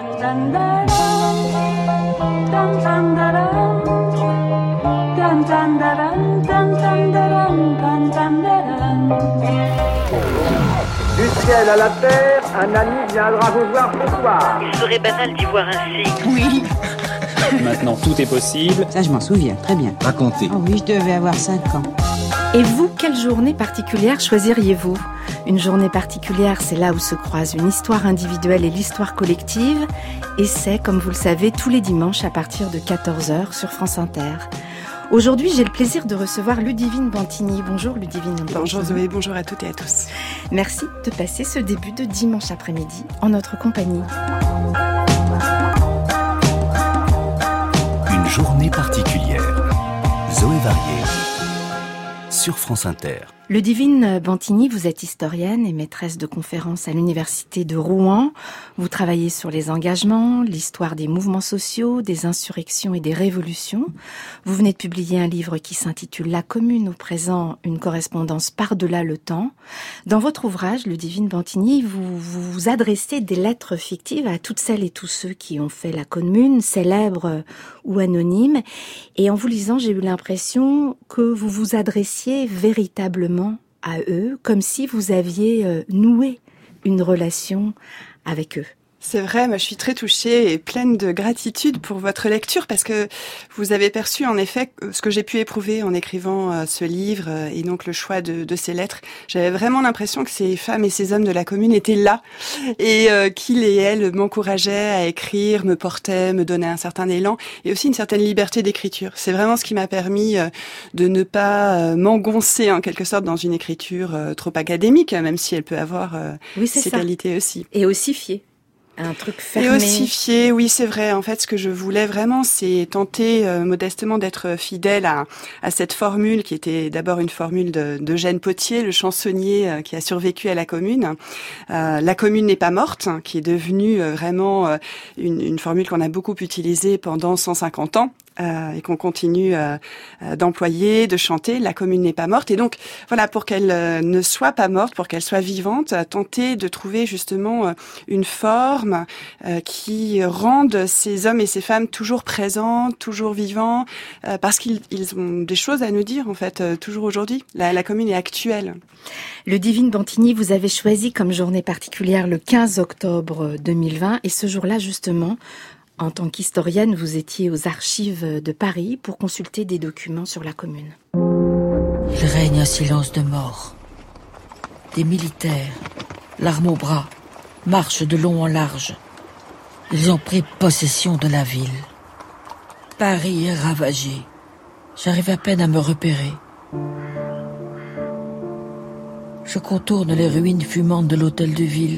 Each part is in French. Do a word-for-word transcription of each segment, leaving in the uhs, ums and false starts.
Du ciel à la terre, un ami viendra vous voir ce soir. Il serait banal d'y voir ainsi. Oui. Maintenant, tout est possible. Ça, je m'en souviens, très bien. Racontez. Oh oui, je devais avoir cinq ans. Et vous, quelle journée particulière choisiriez-vous ? Une journée particulière, c'est là où se croisent une histoire individuelle et l'histoire collective. Et c'est, comme vous le savez, tous les dimanches à partir de quatorze heures sur France Inter. Aujourd'hui, j'ai le plaisir de recevoir Ludivine Bantigny. Bonjour Ludivine. Bonjour Zoé, bonjour à toutes et à tous. Merci de passer ce début de dimanche après-midi en notre compagnie. Une journée particulière. Zoé Varier sur France Inter. Ludivine Bantigny, vous êtes historienne et maîtresse de conférences à l'université de Rouen. Vous travaillez sur les engagements, l'histoire des mouvements sociaux, des insurrections et des révolutions. Vous venez de publier un livre qui s'intitule « La commune au présent, une correspondance par-delà le temps ». Dans votre ouvrage, Ludivine Bantigny, vous vous adressez des lettres fictives à toutes celles et tous ceux qui ont fait la commune, célèbres ou anonymes. Et en vous lisant, j'ai eu l'impression que vous vous adressiez véritablement à eux, comme si vous aviez euh, noué une relation avec eux. C'est vrai, moi je suis très touchée et pleine de gratitude pour votre lecture parce que vous avez perçu en effet ce que j'ai pu éprouver en écrivant euh, ce livre euh, et donc le choix de, de ces lettres. J'avais vraiment l'impression que ces femmes et ces hommes de la commune étaient là et euh, qu'ils et elles m'encourageaient à écrire, me portaient, me donnaient un certain élan et aussi une certaine liberté d'écriture. C'est vraiment ce qui m'a permis euh, de ne pas euh, m'engoncer en quelque sorte dans une écriture euh, trop académique, même si elle peut avoir euh, oui, c'est ses ça. qualités aussi. Et ossifiée. Un truc fermé. Et ossifié, oui, c'est vrai. En fait, ce que je voulais vraiment, c'est tenter euh, modestement d'être fidèle à, à cette formule qui était d'abord une formule de, d'Eugène Pottier, le chansonnier euh, qui a survécu à la Commune. Euh, la Commune n'est pas morte, hein, qui est devenue euh, vraiment euh, une, une formule qu'on a beaucoup utilisée pendant cent cinquante ans. Euh, et qu'on continue euh, euh, d'employer, de chanter. La commune n'est pas morte. Et donc, voilà, pour qu'elle euh, ne soit pas morte, pour qu'elle soit vivante, euh, tenter de trouver justement euh, une forme euh, qui rende ces hommes et ces femmes toujours présents, toujours vivants, euh, parce qu'ils ils ont des choses à nous dire, en fait, euh, toujours aujourd'hui. La, la commune est actuelle. Ludivine Bantigny, vous avez choisi comme journée particulière le quinze octobre deux mille vingt. Et ce jour-là, justement, en tant qu'historienne, vous étiez aux archives de Paris pour consulter des documents sur la commune. Il règne un silence de mort. Des militaires, l'arme au bras, marchent de long en large. Ils ont pris possession de la ville. Paris est ravagé. J'arrive à peine à me repérer. Je contourne les ruines fumantes de l'hôtel de ville.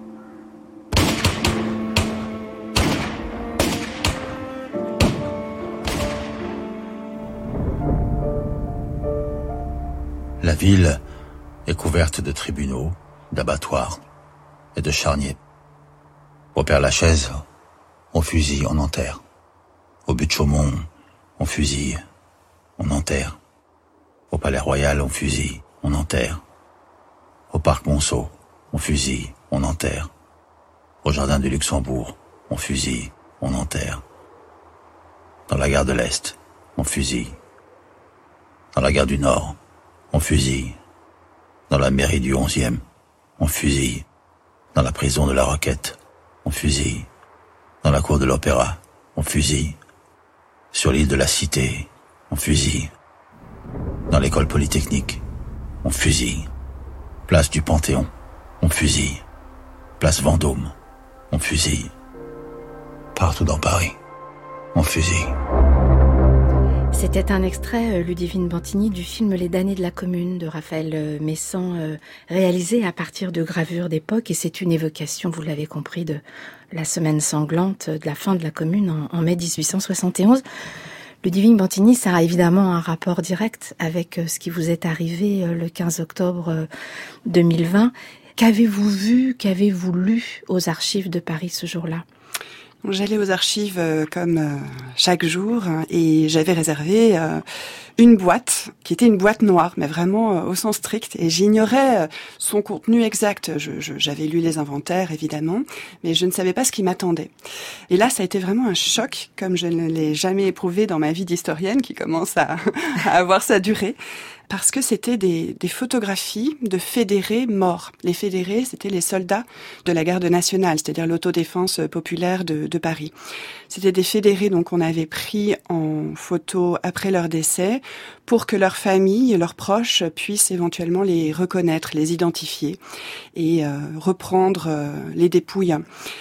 La ville est couverte de tribunaux, d'abattoirs et de charniers. Au Père-Lachaise, on fusille, on enterre. Au but de Chaumont, on fusille, on enterre. Au Palais Royal, on fusille, on enterre. Au Parc Monceau, on fusille, on enterre. Au Jardin du Luxembourg, on fusille, on enterre. Dans la gare de l'Est, on fusille. Dans la gare du Nord, on fusille. Dans la mairie du onzième, on fusille. Dans la prison de la Roquette, on fusille. Dans la cour de l'Opéra, on fusille. Sur l'île de la Cité, on fusille. Dans l'école polytechnique, on fusille. Place du Panthéon, on fusille. Place Vendôme, on fusille. Partout dans Paris, on fusille. C'était un extrait, Ludivine Bantigny, du film Les damnés de la commune de Raphaël Messan, euh, réalisé à partir de gravures d'époque. Et c'est une évocation, vous l'avez compris, de la semaine sanglante de la fin de la commune en, en mai dix-huit cent soixante et onze. Ludivine Bantigny, ça a évidemment un rapport direct avec ce qui vous est arrivé le quinze octobre deux mille vingt. Qu'avez-vous vu, qu'avez-vous lu aux archives de Paris ce jour-là ? J'allais aux archives euh, comme euh, chaque jour hein, et j'avais réservé euh, une boîte qui était une boîte noire, mais vraiment euh, au sens strict. Et j'ignorais euh, son contenu exact. Je, je, j'avais lu les inventaires, évidemment, mais je ne savais pas ce qui m'attendait. Et là, ça a été vraiment un choc, comme je ne l'ai jamais éprouvé dans ma vie d'historienne, qui commence à, à avoir sa durée. Parce que c'était des, des photographies de fédérés morts. Les fédérés, c'était les soldats de la garde nationale, c'est-à-dire l'autodéfense populaire de, de Paris. C'était des fédérés donc qu'on avait pris en photo après leur décès pour que leurs familles, leurs proches puissent éventuellement les reconnaître, les identifier et euh, reprendre euh, les dépouilles.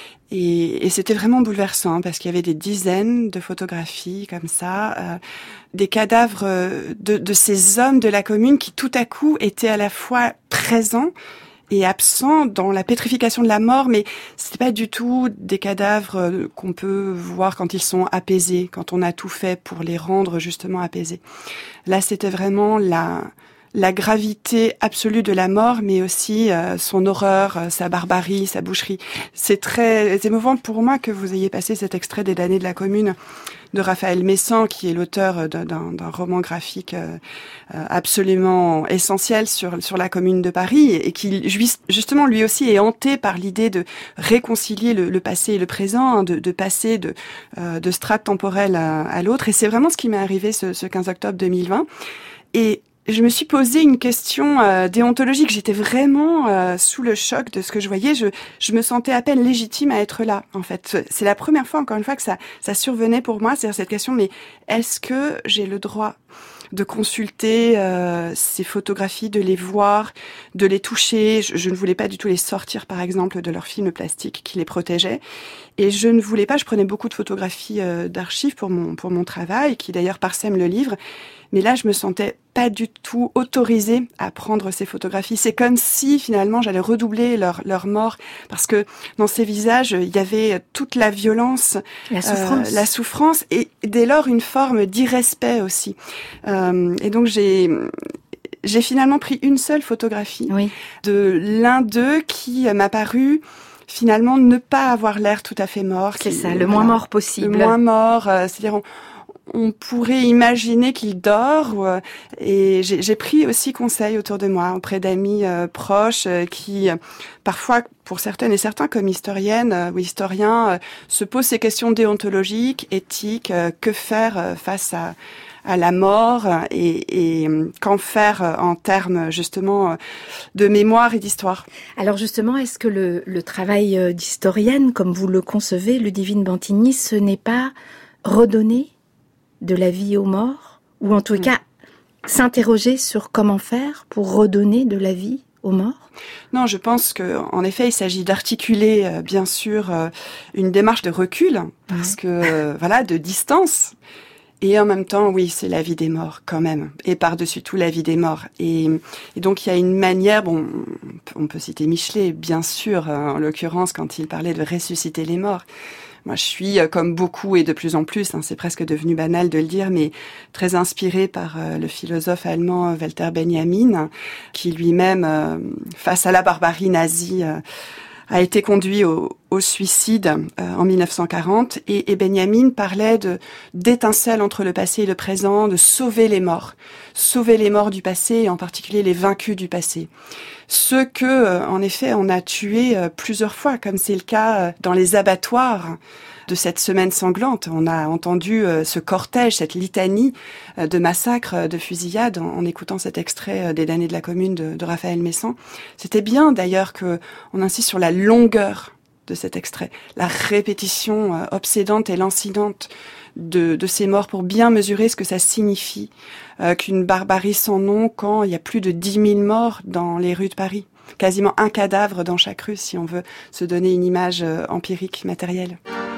Et, et c'était vraiment bouleversant parce qu'il y avait des dizaines de photographies comme ça, euh, des cadavres de, de ces hommes de la commune qui tout à coup étaient à la fois présents et absents dans la pétrification de la mort, mais c'était pas du tout des cadavres qu'on peut voir quand ils sont apaisés, quand on a tout fait pour les rendre justement apaisés. Là, c'était vraiment la... la gravité absolue de la mort, mais aussi euh, son horreur, euh, sa barbarie, sa boucherie. C'est très émouvant pour moi que vous ayez passé cet extrait des damnés de la Commune de Raphaël Messan, qui est l'auteur d'un, d'un roman graphique euh, absolument essentiel sur, sur la Commune de Paris, et qui justement lui aussi est hanté par l'idée de réconcilier le, le passé et le présent, hein, de, de passer de, euh, de strates temporelles à, à l'autre. Et c'est vraiment ce qui m'est arrivé ce, ce quinze octobre deux mille vingt. Et je me suis posé une question euh, déontologique. J'étais vraiment euh, sous le choc de ce que je voyais. Je, je me sentais à peine légitime à être là, en fait. C'est la première fois, encore une fois, que ça, ça survenait pour moi. C'est-à-dire cette question, mais est-ce que j'ai le droit de consulter euh, ces photographies, de les voir, de les toucher. Je, je ne voulais pas du tout les sortir, par exemple, de leur film plastique qui les protégeait. Et je ne voulais pas, je prenais beaucoup de photographies euh, d'archives pour mon, pour mon travail, qui d'ailleurs parsèment le livre. Mais là, je me sentais pas du tout autorisée à prendre ces photographies. C'est comme si, finalement, j'allais redoubler leur, leur mort. Parce que dans ces visages, il y avait toute la violence, la souffrance, euh, la souffrance et dès lors, une forme d'irrespect aussi. Euh, et donc, j'ai... J'ai finalement pris une seule photographie oui. de l'un d'eux qui m'a paru finalement ne pas avoir l'air tout à fait mort. C'est ça, le moins mort possible. Le moins mort, euh, c'est-à-dire on, on pourrait imaginer qu'il dort. Euh, et j'ai, j'ai pris aussi conseil autour de moi, auprès d'amis euh, proches euh, qui, euh, parfois, pour certaines et certains, comme historiennes euh, ou historiens, euh, se posent ces questions déontologiques, éthiques, euh, que faire euh, face à à la mort et, et qu'en faire en termes justement de mémoire et d'histoire. Alors justement, est-ce que le, le travail d'historienne, comme vous le concevez, Ludivine Bantigny, ce n'est pas redonner de la vie aux morts, ou en tout mmh. cas s'interroger sur comment faire pour redonner de la vie aux morts ? Non, je pense que, en effet, il s'agit d'articuler, euh, bien sûr, euh, une démarche de recul, parce mmh. que, euh, voilà, de distance. Et en même temps, oui, c'est la vie des morts, quand même. Et par-dessus tout, la vie des morts. Et, et donc, il y a une manière, bon, on peut citer Michelet, bien sûr, en l'occurrence, quand il parlait de ressusciter les morts. Moi, je suis, comme beaucoup et de plus en plus, hein, c'est presque devenu banal de le dire, mais très inspirée par euh, le philosophe allemand Walter Benjamin, qui lui-même, euh, face à la barbarie nazie, euh, a été conduit au, au suicide euh, en mille neuf cent quarante, et, et Benjamin parlait de d'étincelles entre le passé et le présent, de sauver les morts, sauver les morts du passé, et en particulier les vaincus du passé. Ceux que, euh, en effet, on a tués euh, plusieurs fois, comme c'est le cas euh, dans les abattoirs de cette semaine sanglante. On a entendu euh, ce cortège, cette litanie euh, de massacres, euh, de fusillades, en, en écoutant cet extrait euh, des damnés de la Commune de, de Raphaël Messan. C'était bien d'ailleurs que on insiste sur la longueur de cet extrait, la répétition euh, obsédante et lancinante de, de ces morts pour bien mesurer ce que ça signifie euh, qu'une barbarie sans nom quand il y a plus de dix mille morts dans les rues de Paris. Quasiment un cadavre dans chaque rue, si on veut se donner une image euh, empirique, matérielle.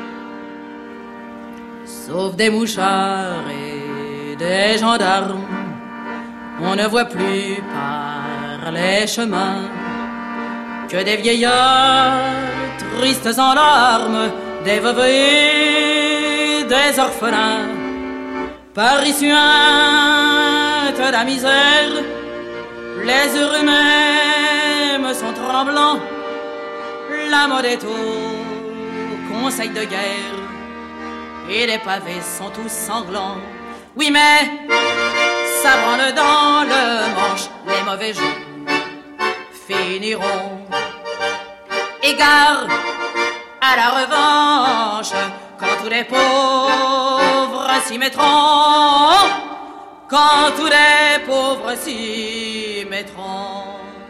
Sauf des mouchards et des gendarmes, on ne voit plus par les chemins que des vieillards tristes en larmes, des veuves et des orphelins. Paris suinte la misère, les heureux même sont tremblants, la mode est au conseils de guerre, et les pavés sont tous sanglants. Oui, mais ça branle dans le manche, les mauvais jours finiront. Égard à la revanche, quand tous les pauvres s'y mettront, quand tous les pauvres s'y mettront.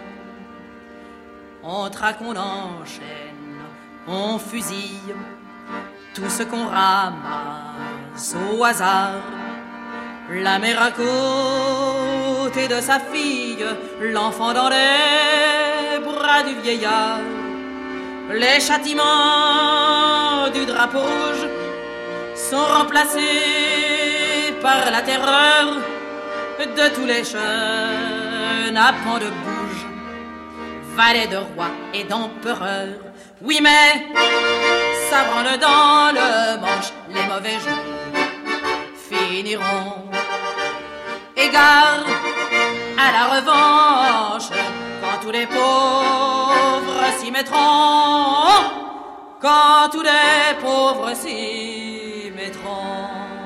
On traque, on enchaîne, on fusille tout ce qu'on ramasse au hasard. La mère à côté de sa fille, l'enfant dans les bras du vieillard. Les châtiments du drapeau rouge sont remplacés par la terreur de tous les jeunes à pan de bouge, valets de rois et d'empereurs. Oui, mais ça branle dans le manche, les mauvais jours finiront. Égard à la revanche, quand tous les pauvres s'y mettront, quand tous les pauvres s'y mettront.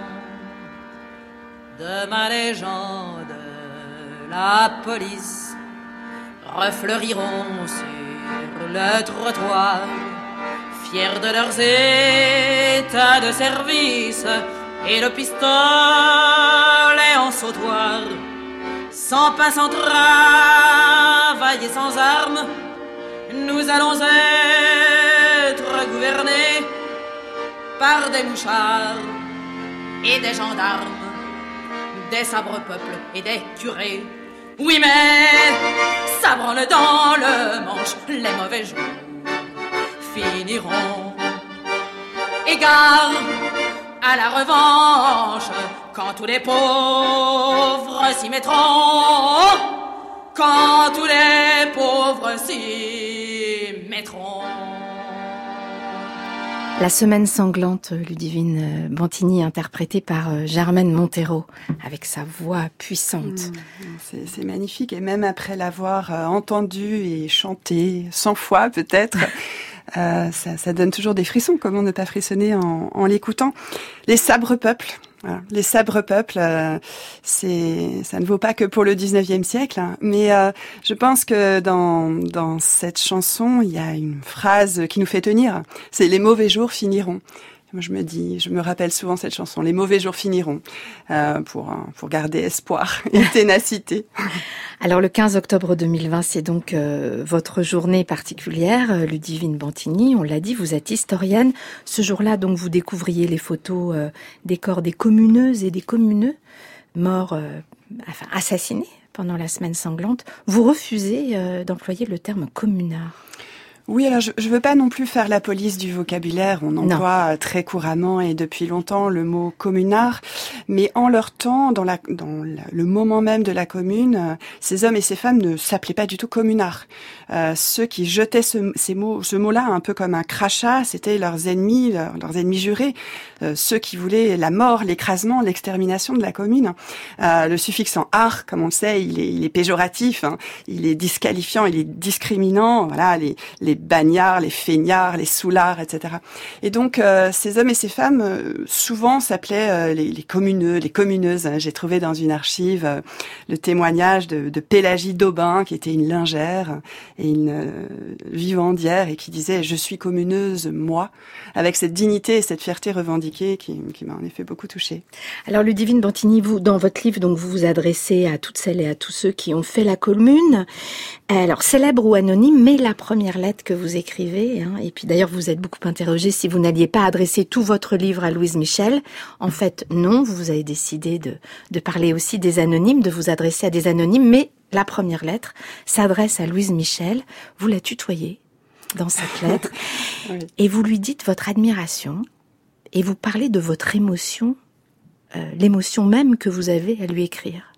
Demain les gens de la police refleuriront sur le trottoir, fiers de leurs états de service et le pistolet en sautoir. Sans pain, sans travail et sans armes, nous allons être gouvernés par des mouchards et des gendarmes, des sabres-peuples et des curés. Oui, mais ça branle dans le manche, les mauvais jours finiront. Égard à la revanche, quand tous les pauvres s'y mettront, quand tous les pauvres s'y mettront. La semaine sanglante, Ludivine Bantigny, interprétée par Germaine Montero, avec sa voix puissante. Mmh, c'est, c'est magnifique, et même après l'avoir entendue et chantée cent fois peut-être, euh, ça, ça donne toujours des frissons. Comment ne pas frissonner en, en l'écoutant? Les sabres peuples. Voilà. Les sabres peuples, euh, c'est, ça ne vaut pas que pour le dix-neuvième siècle, hein, mais euh, je pense que dans dans cette chanson, il y a une phrase qui nous fait tenir. C'est les mauvais jours finiront. Moi, je me dis, je me rappelle souvent cette chanson. Les mauvais jours finiront, euh, pour pour garder espoir et ténacité. Alors le quinze octobre deux mille vingt, c'est donc euh, votre journée particulière, Ludivine Bantigny. On l'a dit, vous êtes historienne. Ce jour-là, donc, vous découvriez les photos euh, des corps des communeuses et des communeux morts, euh, enfin assassinés pendant la semaine sanglante. Vous refusez euh, d'employer le terme communard. Oui, alors je ne veux pas non plus faire la police du vocabulaire. On emploie non. très couramment et depuis longtemps le mot communard, mais en leur temps, dans, la, dans la, le moment même de la commune, euh, ces hommes et ces femmes ne s'appelaient pas du tout communards. Euh, ceux qui jetaient ce, ces mots, ce mot-là un peu comme un crachat, c'était leurs ennemis, leurs, leurs ennemis jurés, euh, ceux qui voulaient la mort, l'écrasement, l'extermination de la commune. Euh, le suffixe en -ar, comme on le sait, il est, il est péjoratif, hein, il est disqualifiant, il est discriminant. Voilà, les, les les bagnards, les feignards, les soulards, et cetera. Et donc, euh, ces hommes et ces femmes, euh, souvent, s'appelaient euh, les, les communeux, les communeuses. J'ai trouvé dans une archive euh, le témoignage de, de Pélagie d'Aubin, qui était une lingère et une euh, vivandière, et qui disait « Je suis communeuse, moi », avec cette dignité et cette fierté revendiquée qui, qui m'a en effet beaucoup touchée. Alors, Ludivine Bantigny, vous, dans votre livre, donc, vous vous adressez à toutes celles et à tous ceux qui ont fait la commune. Alors, célèbre ou anonyme, mais la première lettre que vous écrivez, hein, et puis d'ailleurs vous êtes beaucoup interrogé si vous n'alliez pas adresser tout votre livre à Louise Michel. En fait, non, vous avez décidé de, de parler aussi des anonymes, de vous adresser à des anonymes, mais la première lettre s'adresse à Louise Michel. Vous la tutoyez dans cette lettre, oui. Et vous lui dites votre admiration, et vous parlez de votre émotion, euh, l'émotion même que vous avez à lui écrire.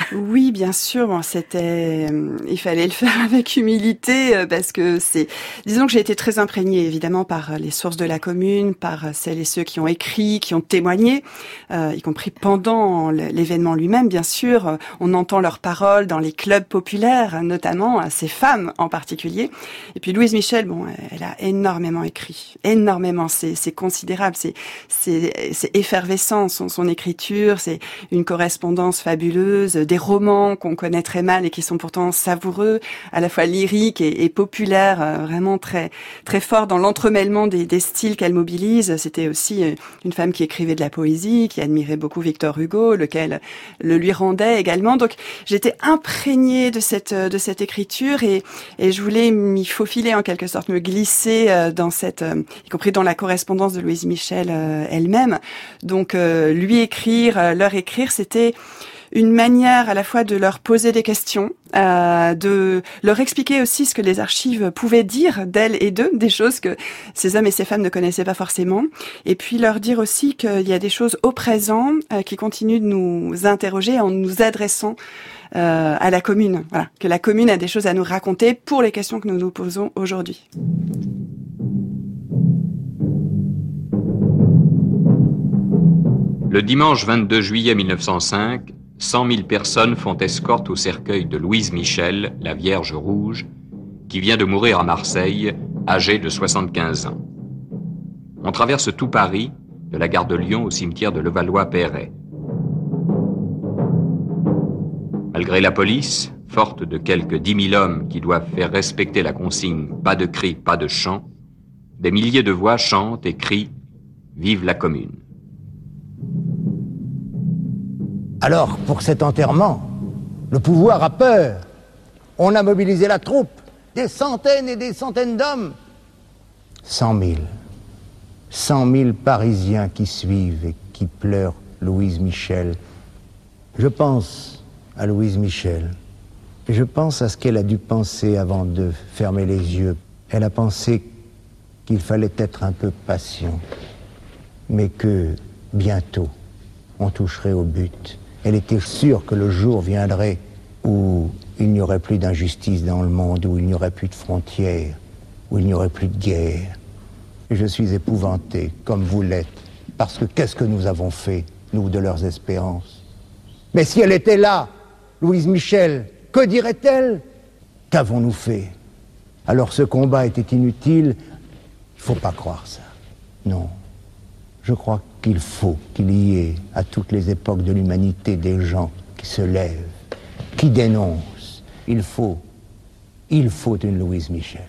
Oui, bien sûr. Bon, c'était, il fallait le faire avec humilité parce que c'est, disons que j'ai été très imprégnée évidemment par les sources de la commune, par celles et ceux qui ont écrit, qui ont témoigné, euh, y compris pendant l'événement lui-même. Bien sûr, on entend leurs paroles dans les clubs populaires, notamment ces femmes en particulier. Et puis Louise Michel, bon, elle a énormément écrit, énormément. C'est, c'est considérable, c'est, c'est, c'est effervescent son, son écriture, c'est une correspondance fabuleuse, des romans qu'on connaît très mal et qui sont pourtant savoureux, à la fois lyriques et, et populaires, euh, vraiment très très fort dans l'entremêlement des, des styles qu'elle mobilise. C'était aussi une femme qui écrivait de la poésie, qui admirait beaucoup Victor Hugo, lequel le lui rendait également. Donc j'étais imprégnée de cette de cette écriture et et je voulais m'y faufiler en quelque sorte, me glisser dans cette, euh, y compris dans la correspondance de Louise Michel euh, elle-même. Donc euh, lui écrire, euh, leur écrire, c'était une manière à la fois de leur poser des questions, euh, de leur expliquer aussi ce que les archives pouvaient dire d'elles et d'eux, des choses que ces hommes et ces femmes ne connaissaient pas forcément, et puis leur dire aussi qu'il y a des choses au présent euh, qui continuent de nous interroger en nous adressant euh, à la commune. Voilà, que la commune a des choses à nous raconter pour les questions que nous nous posons aujourd'hui. Le dimanche vingt-deux juillet mille neuf cent cinq, cent mille personnes font escorte au cercueil de Louise Michel, la Vierge Rouge, qui vient de mourir à Marseille, âgée de soixante-quinze ans. On traverse tout Paris, de la gare de Lyon au cimetière de Levallois-Perret. Malgré la police, forte de quelques dix mille hommes qui doivent faire respecter la consigne « pas de cris, pas de chants », des milliers de voix chantent et crient « Vive la commune ». Alors, pour cet enterrement, le pouvoir a peur. On a mobilisé la troupe, des centaines et des centaines d'hommes. Cent mille. Cent mille Parisiens qui suivent et qui pleurent Louise Michel. Je pense à Louise Michel. Et je pense à ce qu'elle a dû penser avant de fermer les yeux. Elle a pensé qu'il fallait être un peu patient, mais que bientôt, on toucherait au but. Elle était sûre que le jour viendrait où il n'y aurait plus d'injustice dans le monde, où il n'y aurait plus de frontières, où il n'y aurait plus de guerre. Et je suis épouvanté, comme vous l'êtes, parce que qu'est-ce que nous avons fait, nous, de leurs espérances? Mais si elle était là, Louise Michel, que dirait-elle? Qu'avons-nous fait? Alors ce combat était inutile? Il ne faut pas croire ça. Non. Je crois qu'il faut qu'il y ait, à toutes les époques de l'humanité, des gens qui se lèvent, qui dénoncent. Il faut, il faut une Louise Michel.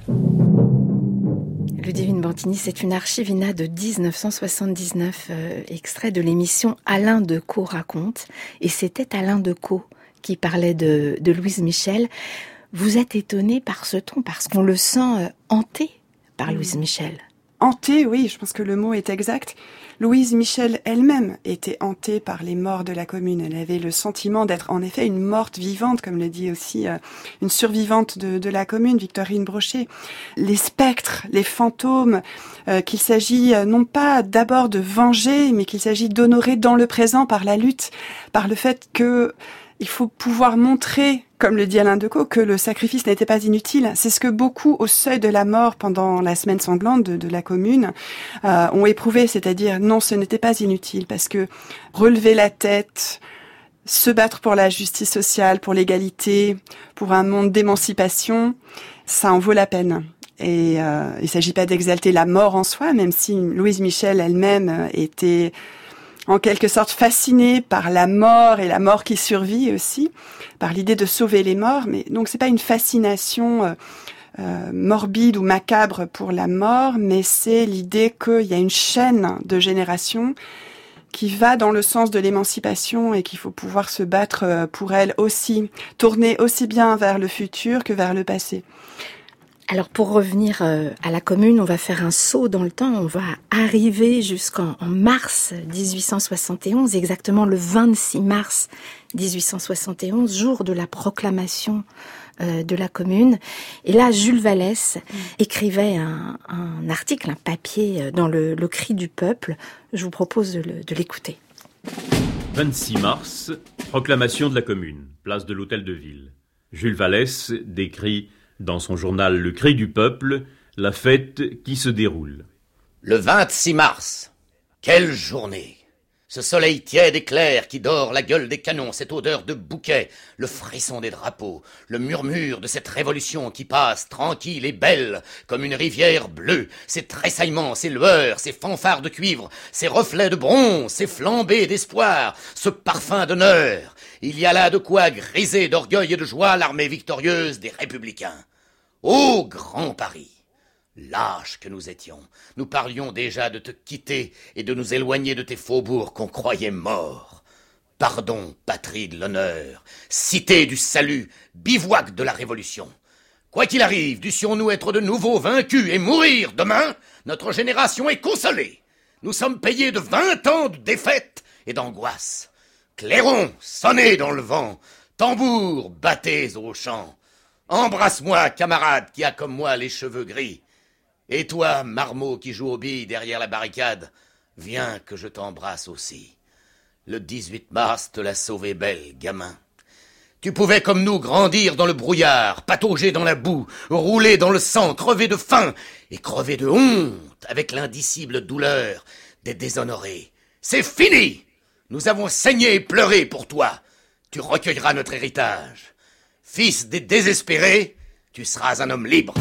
Ludivine Bantigny, c'est une archivina de dix-neuf cent soixante-dix-neuf, euh, extrait de l'émission Alain Decaux raconte. Et c'était Alain Decaux qui parlait de, de Louise Michel. Vous êtes étonné par ce ton, parce qu'on le sent euh, hanté par Louise Michel. Hantée, oui, je pense que le mot est exact. Louise Michel elle-même était hantée par les morts de la commune. Elle avait le sentiment d'être en effet une morte vivante, comme le dit aussi euh, une survivante de, de la commune, Victorine Brochet. Les spectres, les fantômes, euh, qu'il s'agit euh, non pas d'abord de venger, mais qu'il s'agit d'honorer dans le présent par la lutte, par le fait que il faut pouvoir montrer, comme le dit Alain Decaux, que le sacrifice n'était pas inutile. C'est ce que beaucoup, au seuil de la mort, pendant la semaine sanglante de, de la commune, euh, ont éprouvé, c'est-à-dire non, ce n'était pas inutile, parce que relever la tête, se battre pour la justice sociale, pour l'égalité, pour un monde d'émancipation, ça en vaut la peine. Et euh, il ne s'agit pas d'exalter la mort en soi, même si Louise Michel elle-même était en quelque sorte fascinée par la mort et la mort qui survit aussi, par l'idée de sauver les morts. Mais donc c'est pas une fascination euh, euh, morbide ou macabre pour la mort, mais c'est l'idée qu'il y a une chaîne de générations qui va dans le sens de l'émancipation et qu'il faut pouvoir se battre pour elle aussi, tourner aussi bien vers le futur que vers le passé. Alors pour revenir à la commune, on va faire un saut dans le temps, on va arriver jusqu'en en mars dix-huit cent soixante et onze, exactement le vingt-six mars dix-huit cent soixante et onze, jour de la proclamation euh, de la commune. Et là, Jules Vallès mmh. écrivait un, un article, un papier dans le, le Cri du Peuple. Je vous propose de, le, de l'écouter. vingt-six mars, proclamation de la commune. place de l'Hôtel de Ville. Jules Vallès décrit dans son journal Le Cri du Peuple la fête qui se déroule. Le vingt-six mars, quelle journée! Ce soleil tiède et clair qui dore la gueule des canons, cette odeur de bouquet, le frisson des drapeaux, le murmure de cette révolution qui passe tranquille et belle comme une rivière bleue, ces tressaillements, ces lueurs, ces fanfares de cuivre, ces reflets de bronze, ces flambées d'espoir, ce parfum d'honneur. Il y a là de quoi griser d'orgueil et de joie l'armée victorieuse des Républicains. Ô grand Paris! Lâches que nous étions, nous parlions déjà de te quitter et de nous éloigner de tes faubourgs qu'on croyait morts. Pardon, patrie de l'honneur, cité du salut, bivouac de la Révolution. Quoi qu'il arrive, dussions-nous être de nouveau vaincus et mourir demain, notre génération est consolée. Nous sommes payés de vingt ans de défaite et d'angoisse. Clairons, sonnez dans le vent, tambours, battez au champ. Embrasse-moi, camarade qui a comme moi les cheveux gris. Et toi, marmot qui joue aux billes derrière la barricade, viens que je t'embrasse aussi. Le dix-huit mars te l'a sauvé belle, gamin. Tu pouvais comme nous grandir dans le brouillard, patauger dans la boue, rouler dans le sang, crever de faim et crever de honte avec l'indicible douleur des déshonorés. C'est fini! Nous avons saigné et pleuré pour toi. Tu recueilleras notre héritage. Fils des désespérés, tu seras un homme libre.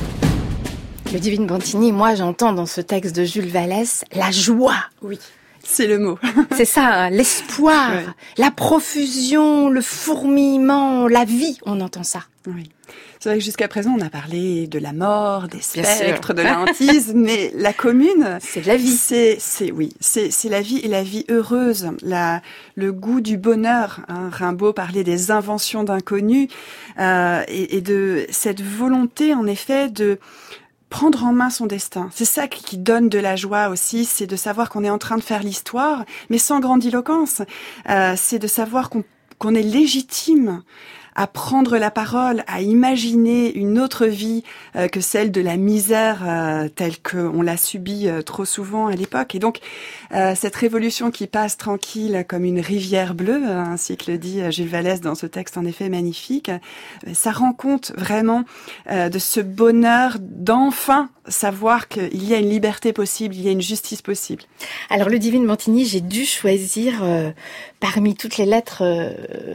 Ludivine Bantigny, moi j'entends dans ce texte de Jules Vallès la joie. Oui, c'est le mot. C'est ça, hein, l'espoir, ouais. La profusion, le fourmillement, la vie, on entend ça. Oui. C'est vrai que jusqu'à présent, on a parlé de la mort, des spectres, de la hantise, mais la commune, c'est de la vie. C'est, c'est oui, c'est, c'est la vie et la vie heureuse, la, le goût du bonheur. Hein. Rimbaud parlait des inventions d'inconnus euh, et, et de cette volonté, en effet, de prendre en main son destin. C'est ça qui donne de la joie aussi, c'est de savoir qu'on est en train de faire l'histoire, mais sans grandiloquence. Euh, c'est de savoir qu'on, qu'on est légitime à prendre la parole, à imaginer une autre vie euh, que celle de la misère euh, telle qu'on l'a subie euh, trop souvent à l'époque. Et donc, euh, cette révolution qui passe tranquille comme une rivière bleue, euh, ainsi que le dit Jules Vallès dans ce texte en effet magnifique, euh, ça rend compte vraiment euh, de ce bonheur d'enfin savoir qu'il y a une liberté possible, il y a une justice possible. Alors, Ludivine Bantigny, j'ai dû choisir euh, parmi toutes les lettres euh,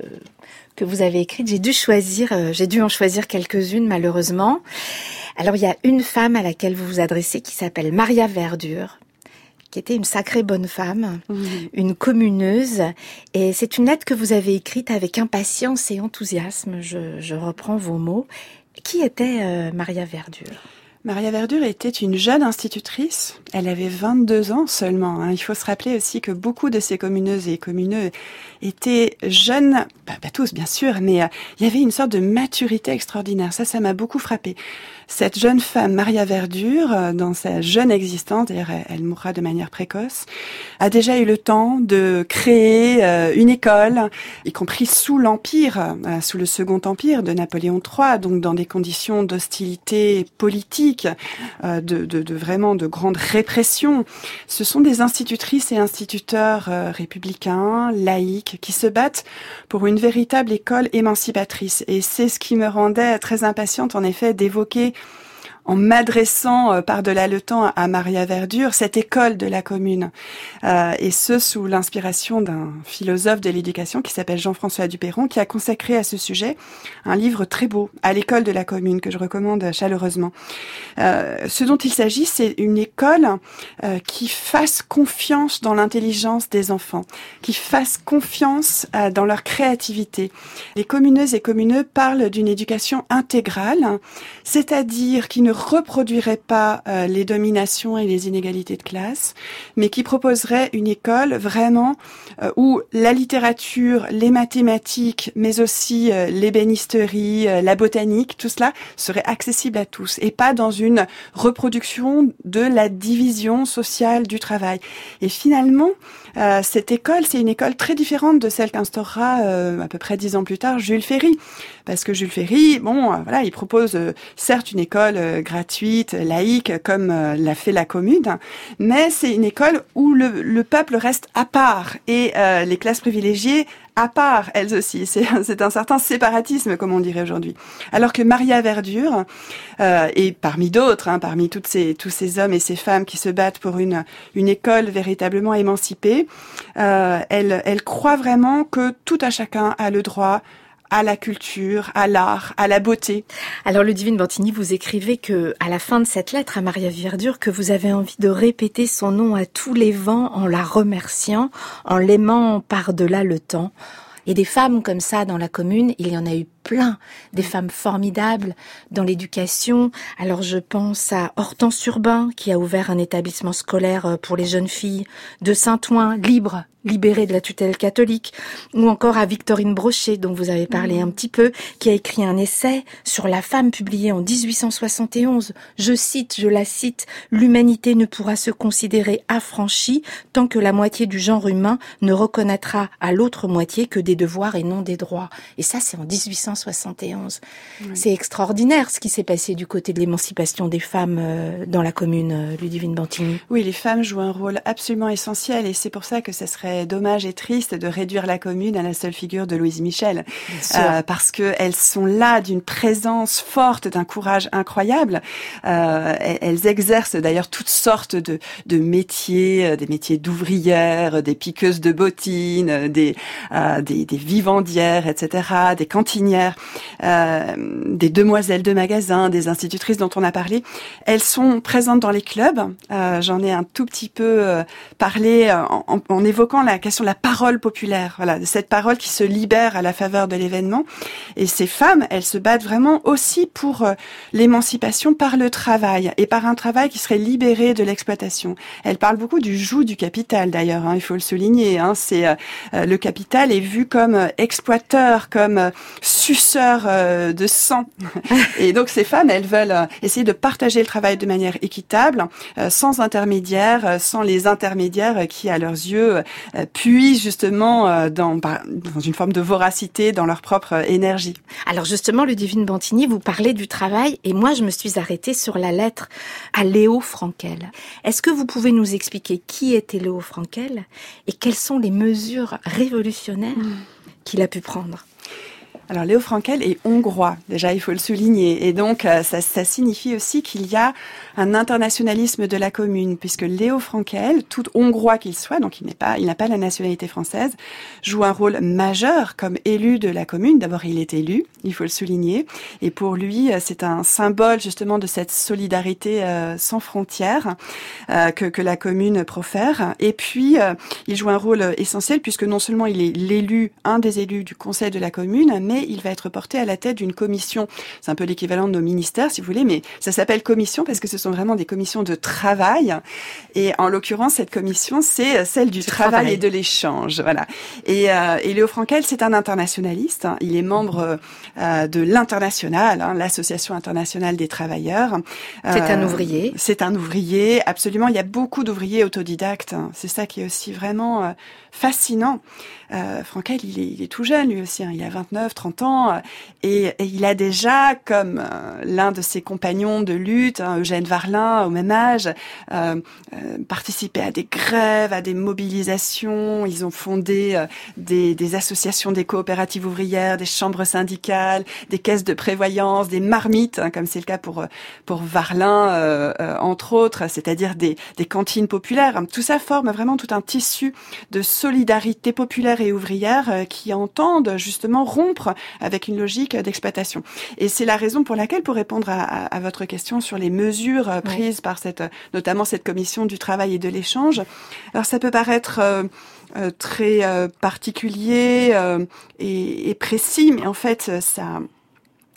que vous avez écrites, j'ai dû choisir, euh, j'ai dû en choisir quelques-unes malheureusement. Alors, il y a une femme à laquelle vous vous adressez qui s'appelle Maria Verdure, qui était une sacrée bonne femme, mmh. une communeuse. Et c'est une lettre que vous avez écrite avec impatience et enthousiasme, je, je reprends vos mots. Qui était euh, Maria Verdure ? Maria Verdure était une jeune institutrice. Elle avait vingt-deux ans seulement. Hein. Il faut se rappeler aussi que beaucoup de ces communeuses et communeux étaient jeunes, pas, pas tous bien sûr, mais euh, il y avait une sorte de maturité extraordinaire. Ça, ça m'a beaucoup frappée. Cette jeune femme, Maria Verdure, euh, dans sa jeune existence, d'ailleurs elle, elle mourra de manière précoce, a déjà eu le temps de créer euh, une école, y compris sous l'Empire, euh, sous le Second Empire de Napoléon trois, donc dans des conditions d'hostilité politique, euh, de, de, de vraiment de grande répression. Ce sont des institutrices et instituteurs euh, républicains, laïcs, qui se battent pour une véritable école émancipatrice. Et c'est ce qui me rendait très impatiente, en effet, d'évoquer, en m'adressant euh, par-delà le temps à Maria Verdure, cette école de la commune. Euh, et ce, sous l'inspiration d'un philosophe de l'éducation qui s'appelle Jean-François Duperron, qui a consacré à ce sujet un livre très beau, À l'école de la commune, que je recommande chaleureusement. Euh, ce dont il s'agit, c'est une école euh, qui fasse confiance dans l'intelligence des enfants, qui fasse confiance euh, dans leur créativité. Les communeuses et communeux parlent d'une éducation intégrale, c'est-à-dire qui ne reproduirait pas euh, les dominations et les inégalités de classe, mais qui proposerait une école vraiment euh, où la littérature, les mathématiques, mais aussi euh, l'ébénisterie, euh, la botanique, tout cela serait accessible à tous et pas dans une reproduction de la division sociale du travail. Et finalement, euh, cette école, c'est une école très différente de celle qu'instaurera euh, à peu près dix ans plus tard Jules Ferry, parce que Jules Ferry, bon, euh, voilà, il propose euh, certes une école euh, gratuite, laïque, comme euh, l'a fait la Commune, mais c'est une école où le, le peuple reste à part et euh, les classes privilégiées à part, elles aussi. C'est, c'est un certain séparatisme, comme on dirait aujourd'hui. Alors que Maria Verdure, euh, et parmi d'autres, hein, parmi toutes ces, tous ces hommes et ces femmes qui se battent pour une, une école véritablement émancipée, euh, elle, elle croit vraiment que tout à chacun a le droit à la culture, à l'art, à la beauté. Alors Ludivine Bantigny, vous écrivez que à la fin de cette lettre à Maria Verdure que vous avez envie de répéter son nom à tous les vents en la remerciant, en l'aimant par-delà le temps. Et des femmes comme ça dans la Commune, il y en a eu plein, des femmes formidables dans l'éducation. Alors je pense à Hortense Urbain qui a ouvert un établissement scolaire pour les jeunes filles, de Saint-Ouen, libre, libérée de la tutelle catholique, ou encore à Victorine Brochet, dont vous avez parlé un petit peu, qui a écrit un essai sur la femme publié en dix-huit cent soixante et onze. Je cite, je la cite, « L'humanité ne pourra se considérer affranchie tant que la moitié du genre humain ne reconnaîtra à l'autre moitié que des devoirs et non des droits. » Et ça, c'est en dix-huit cent soixante et onze. Oui. C'est extraordinaire ce qui s'est passé du côté de l'émancipation des femmes euh, dans la Commune, euh, Ludivine Bantigny. Oui, les femmes jouent un rôle absolument essentiel et c'est pour ça que ça serait dommage et triste de réduire la Commune à la seule figure de Louise Michel, euh, parce que elles sont là d'une présence forte, d'un courage incroyable. Euh, elles exercent d'ailleurs toutes sortes de, de métiers, des métiers d'ouvrières, des piqueuses de bottines, des, euh, des, des vivandières, et cetera, des cantinières, euh, des demoiselles de magasin, des institutrices dont on a parlé. Elles sont présentes dans les clubs. Euh, j'en ai un tout petit peu euh, parlé en, en, en évoquant la question de la parole populaire, voilà, de cette parole qui se libère à la faveur de l'événement. Et ces femmes, elles se battent vraiment aussi pour euh, l'émancipation par le travail, et par un travail qui serait libéré de l'exploitation. Elles parlent beaucoup du joug du capital, d'ailleurs, hein, il faut le souligner. Hein, c'est euh, le capital est vu comme euh, exploiteur, comme euh, suceur euh, de sang. Et donc ces femmes, elles veulent euh, essayer de partager le travail de manière équitable, euh, sans intermédiaires, euh, sans les intermédiaires euh, qui, à leurs yeux, euh, puisent justement euh, dans, bah, dans une forme de voracité dans leur propre euh, énergie. Alors justement, Ludivine Bantigny, vous parlez du travail et moi je me suis arrêtée sur la lettre à Léo Frankel. Est-ce que vous pouvez nous expliquer qui était Léo Frankel et quelles sont les mesures révolutionnaires mmh. qu'il a pu prendre ? Alors Léo Frankel est hongrois, déjà il faut le souligner, et donc euh, ça, ça signifie aussi qu'il y a un internationalisme de la Commune, puisque Léo Frankel, tout hongrois qu'il soit, donc il n'est pas, il n'a pas la nationalité française, joue un rôle majeur comme élu de la Commune. D'abord il est élu, il faut le souligner, et pour lui c'est un symbole justement de cette solidarité euh, sans frontières euh, que, que la Commune profère. Et puis euh, il joue un rôle essentiel puisque non seulement il est l'élu, un des élus du Conseil de la Commune, mais il va être porté à la tête d'une commission. C'est un peu l'équivalent de nos ministères, si vous voulez, mais ça s'appelle commission parce que ce sont vraiment des commissions de travail. Et en l'occurrence, cette commission, c'est celle du travail, travail et de l'échange. Voilà. Et, euh, et Léo Frankel, c'est un internationaliste. Hein. Il est membre euh, de l'Internationale, hein, l'Association internationale des travailleurs. Euh, c'est un ouvrier. C'est un ouvrier, absolument. Il y a beaucoup d'ouvriers autodidactes. Hein. C'est ça qui est aussi vraiment euh, fascinant. Euh, Frankel, il est, il est tout jeune lui aussi, hein, il a vingt-neuf, trente ans, euh, et, et il a déjà, comme euh, l'un de ses compagnons de lutte, hein, Eugène Varlin, au même âge, euh, euh, participé à des grèves, à des mobilisations. Ils ont fondé euh, des, des associations, des coopératives ouvrières, des chambres syndicales, des caisses de prévoyance, des marmites, hein, comme c'est le cas pour pour Varlin, euh, euh, entre autres, c'est-à-dire des, des cantines populaires. Tout ça forme vraiment tout un tissu de solidarité populaire et ouvrières euh, qui entendent justement rompre avec une logique d'exploitation. Et c'est la raison pour laquelle, pour répondre à, à, à votre question sur les mesures euh, prises oui. par cette, notamment cette commission du travail et de l'échange, alors ça peut paraître euh, euh, très euh, particulier euh, et, et précis, mais en fait ça...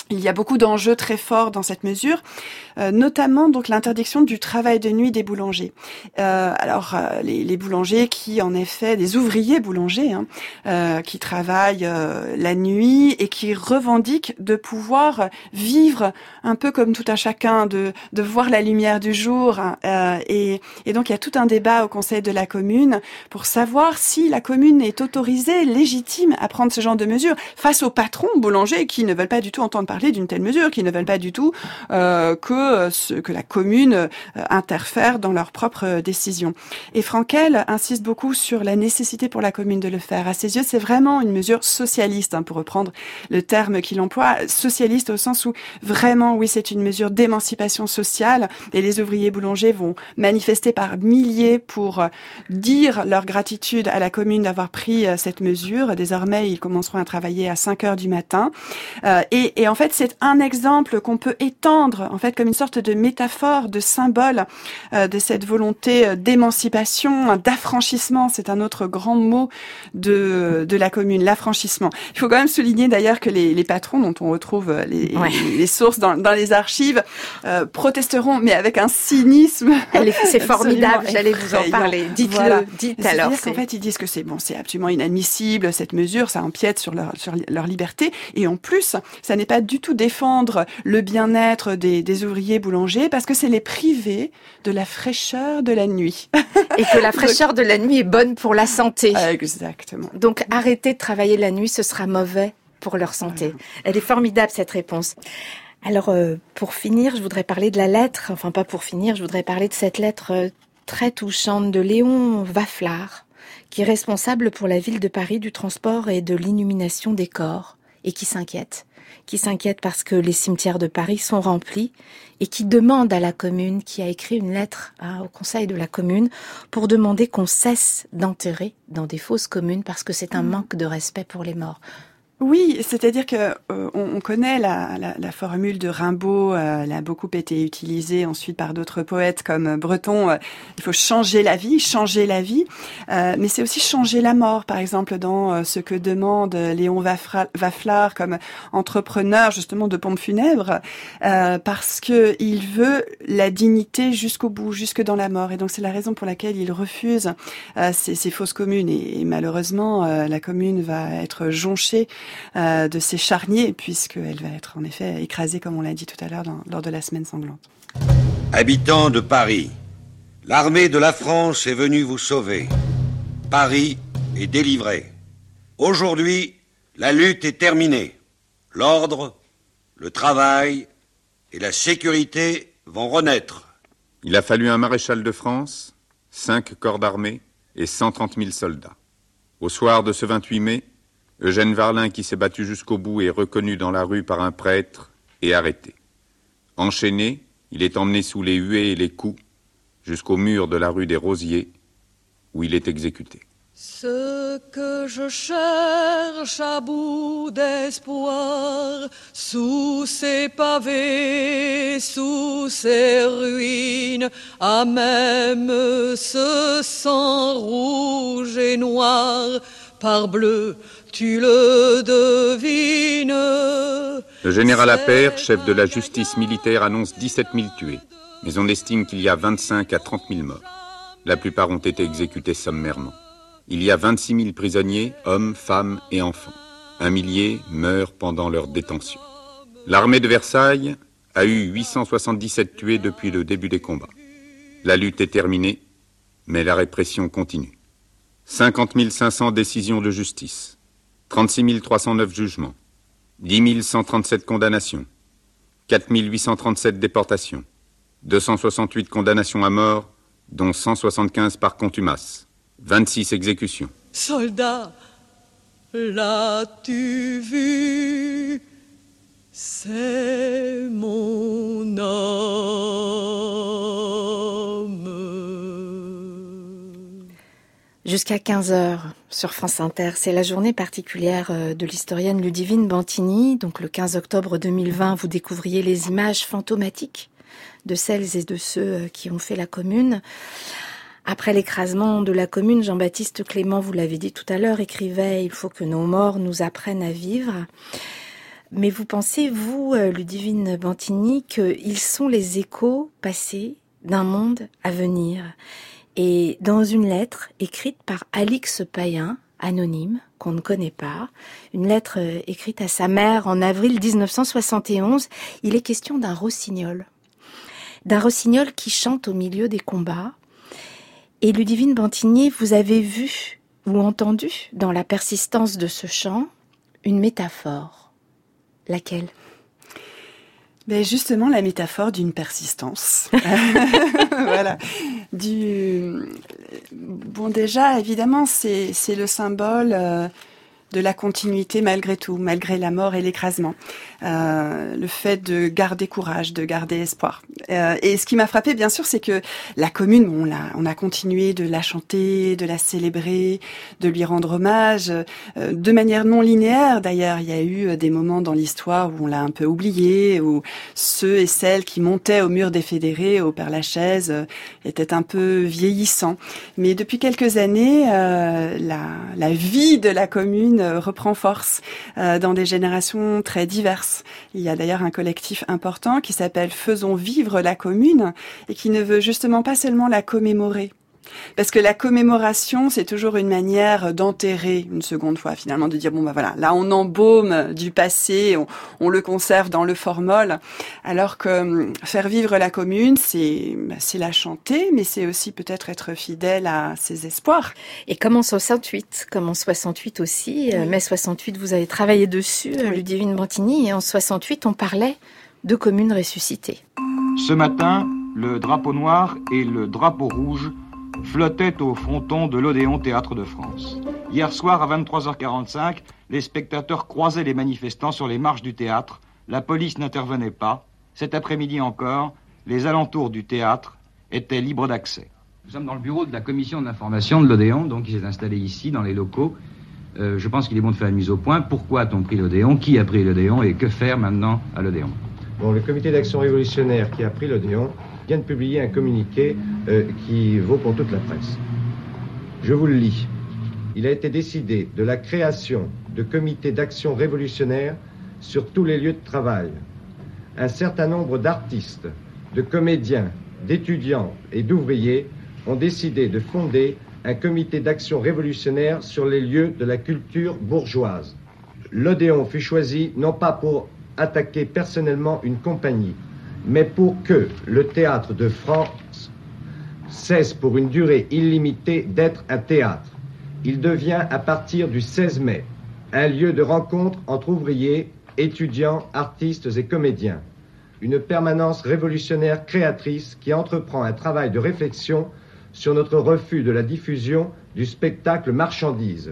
Il y a beaucoup d'enjeux très forts dans cette mesure, euh, notamment donc l'interdiction du travail de nuit des boulangers. Euh, alors euh, les, les boulangers qui, en effet, des ouvriers boulangers hein, euh, qui travaillent euh, la nuit et qui revendiquent de pouvoir vivre un peu comme tout un chacun, de, de voir la lumière du jour. Hein, euh, et, et donc il y a tout un débat au Conseil de la commune pour savoir si la commune est autorisée, légitime à prendre ce genre de mesures face aux patrons boulangers qui ne veulent pas du tout entendre parler d'une telle mesure, qui ne veulent pas du tout euh, que ce, que la commune euh, interfère dans leurs propres décisions. Et Frankel insiste beaucoup sur la nécessité pour la commune de le faire. À ses yeux, c'est vraiment une mesure socialiste, hein, pour reprendre le terme qu'il emploie, socialiste au sens où vraiment, oui, c'est une mesure d'émancipation sociale et les ouvriers boulangers vont manifester par milliers pour euh, dire leur gratitude à la commune d'avoir pris euh, cette mesure. Désormais, ils commenceront à travailler à cinq heures du matin. Euh, et, et en fait, c'est un exemple qu'on peut étendre, en fait, comme une sorte de métaphore, de symbole euh, de cette volonté d'émancipation, d'affranchissement. C'est un autre grand mot de de la commune, l'affranchissement. Il faut quand même souligner d'ailleurs que les, les patrons, dont on retrouve les, ouais. les, les sources dans, dans les archives, euh, protesteront, mais avec un cynisme. Elle est, c'est formidable. J'allais vous en parler. Dites-le. Voilà. Dites alors. C'est-à-dire qu'en fait, ils disent que c'est bon, c'est absolument inadmissible cette mesure, ça empiète sur leur sur leur liberté, et en plus, ça n'est pas du tout défendre le bien-être des, des ouvriers boulangers parce que c'est les priver de la fraîcheur de la nuit. Et que la fraîcheur de la nuit est bonne pour la santé. Exactement. Donc arrêter de travailler la nuit, ce sera mauvais pour leur santé. Voilà. Elle est formidable cette réponse. Alors euh, pour finir, je voudrais parler de la lettre, enfin pas pour finir, je voudrais parler de cette lettre euh, très touchante de Léon Wafflard, qui est responsable pour la ville de Paris du transport et de l'illumination des corps et qui s'inquiète. qui s'inquiète parce que les cimetières de Paris sont remplis et qui demande à la commune, qui a écrit une lettre hein, au conseil de la commune pour demander qu'on cesse d'enterrer dans des fosses communes parce que c'est un manque de respect pour les morts. Oui, c'est-à-dire que euh, on, on connaît la, la, la formule de Rimbaud, euh, elle a beaucoup été utilisée ensuite par d'autres poètes comme Breton. Euh, il faut changer la vie, changer la vie, euh, mais c'est aussi changer la mort. Par exemple, dans euh, ce que demande Léon Wafflard comme entrepreneur justement de pompes funèbres, euh, parce que il veut la dignité jusqu'au bout, jusque dans la mort. Et donc c'est la raison pour laquelle il refuse euh, ces, ces fosses communes. Et, et malheureusement, euh, la commune va être jonchée Euh, de ces charniers, puisqu'elle va être en effet écrasée, comme on l'a dit tout à l'heure, dans, lors de la semaine sanglante. Habitants de Paris, l'armée de la France est venue vous sauver. Paris est délivré. Aujourd'hui, la lutte est terminée. L'ordre, le travail et la sécurité vont renaître. Il a fallu un maréchal de France, cinq corps d'armée et cent trente mille soldats. Au soir de ce vingt-huit mai, Eugène Varlin, qui s'est battu jusqu'au bout, est reconnu dans la rue par un prêtre et arrêté. Enchaîné, il est emmené sous les huées et les coups jusqu'au mur de la rue des Rosiers, où il est exécuté. Ce que je cherche à bout d'espoir, sous ces pavés, sous ces ruines, à même ce sang rouge et noir, par bleu, tu le devines. Le général Appert, chef de la justice militaire, annonce dix-sept mille tués, mais on estime qu'il y a vingt-cinq à trente mille morts. La plupart ont été exécutés sommairement. Il y a vingt-six mille prisonniers, hommes, femmes et enfants. Un millier meurent pendant leur détention. L'armée de Versailles a eu huit cent soixante-dix-sept tués depuis le début des combats. La lutte est terminée, mais la répression continue. cinquante mille cinq cents décisions de justice, trente-six mille trois cent neuf jugements, dix mille cent trente-sept condamnations, quatre mille huit cent trente-sept déportations, deux cent soixante-huit condamnations à mort, dont cent soixante-quinze par contumace, vingt-six exécutions. Soldat, l'as-tu vu? C'est mon homme. Jusqu'à quinze heures sur France Inter, c'est la journée particulière de l'historienne Ludivine Bantigny. Donc le quinze octobre deux mille vingt, vous découvriez les images fantomatiques de celles et de ceux qui ont fait la Commune. Après l'écrasement de la Commune, Jean-Baptiste Clément, vous l'avez dit tout à l'heure, écrivait « Il faut que nos morts nous apprennent à vivre ». Mais vous pensez, vous, Ludivine Bantigny, qu'ils sont les échos passés d'un monde à venir. Et dans une lettre écrite par Alix Payen, anonyme, qu'on ne connaît pas, une lettre écrite à sa mère en avril dix-neuf cent soixante et onze, il est question d'un rossignol. D'un rossignol qui chante au milieu des combats. Et Ludivine Bantigny, vous avez vu ou entendu dans la persistance de ce chant une métaphore. Laquelle ? Ben justement, la métaphore d'une persistance. Voilà. Du... Bon, déjà, évidemment, c'est, c'est le symbole euh, de la continuité malgré tout, malgré la mort et l'écrasement. Euh, le fait de garder courage, de garder espoir. Euh, et ce qui m'a frappé, bien sûr, c'est que la commune, bon, on, l'a, on a continué de la chanter, de la célébrer, de lui rendre hommage, euh, de manière non linéaire. D'ailleurs, il y a eu des moments dans l'histoire où on l'a un peu oublié, où ceux et celles qui montaient au mur des fédérés, au Père-Lachaise, euh, étaient un peu vieillissants. Mais depuis quelques années, euh, la, la vie de la commune reprend force euh, dans des générations très diverses. Il y a d'ailleurs un collectif important qui s'appelle Faisons vivre la commune et qui ne veut justement pas seulement la commémorer. Parce que la commémoration, c'est toujours une manière d'enterrer une seconde fois, finalement, de dire, bon, bah voilà, là, on embaume du passé, on, on le conserve dans le formol, alors que faire vivre la commune, c'est, bah, c'est la chanter, mais c'est aussi peut-être être fidèle à ses espoirs. Et comme en soixante-huit, comme en soixante-huit aussi, oui. mai soixante-huit, vous avez travaillé dessus, oui. Ludivine Bantigny, et en soixante-huit, on parlait de commune ressuscitée. Ce matin, le drapeau noir et le drapeau rouge flottait au fronton de l'Odéon Théâtre de France. Hier soir, à vingt-trois heures quarante-cinq, les spectateurs croisaient les manifestants sur les marches du théâtre. La police n'intervenait pas. Cet après-midi encore, les alentours du théâtre étaient libres d'accès. Nous sommes dans le bureau de la commission d'information de l'Odéon, donc qui s'est installé ici, dans les locaux. Euh, je pense qu'il est bon de faire une mise au point. Pourquoi a-t-on pris l'Odéon ? Qui a pris l'Odéon ? Et que faire maintenant à l'Odéon ? Bon, le comité d'action révolutionnaire qui a pris l'Odéon vient de publier un communiqué euh, qui vaut pour toute la presse. Je vous le lis. Il a été décidé de la création de comités d'action révolutionnaire sur tous les lieux de travail. Un certain nombre d'artistes, de comédiens, d'étudiants et d'ouvriers ont décidé de fonder un comité d'action révolutionnaire sur les lieux de la culture bourgeoise. L'Odéon fut choisi non pas pour attaquer personnellement une compagnie, mais pour que le théâtre de France cesse pour une durée illimitée d'être un théâtre. Il devient à partir du seize mai un lieu de rencontre entre ouvriers, étudiants, artistes et comédiens. Une permanence révolutionnaire créatrice qui entreprend un travail de réflexion sur notre refus de la diffusion du spectacle marchandise.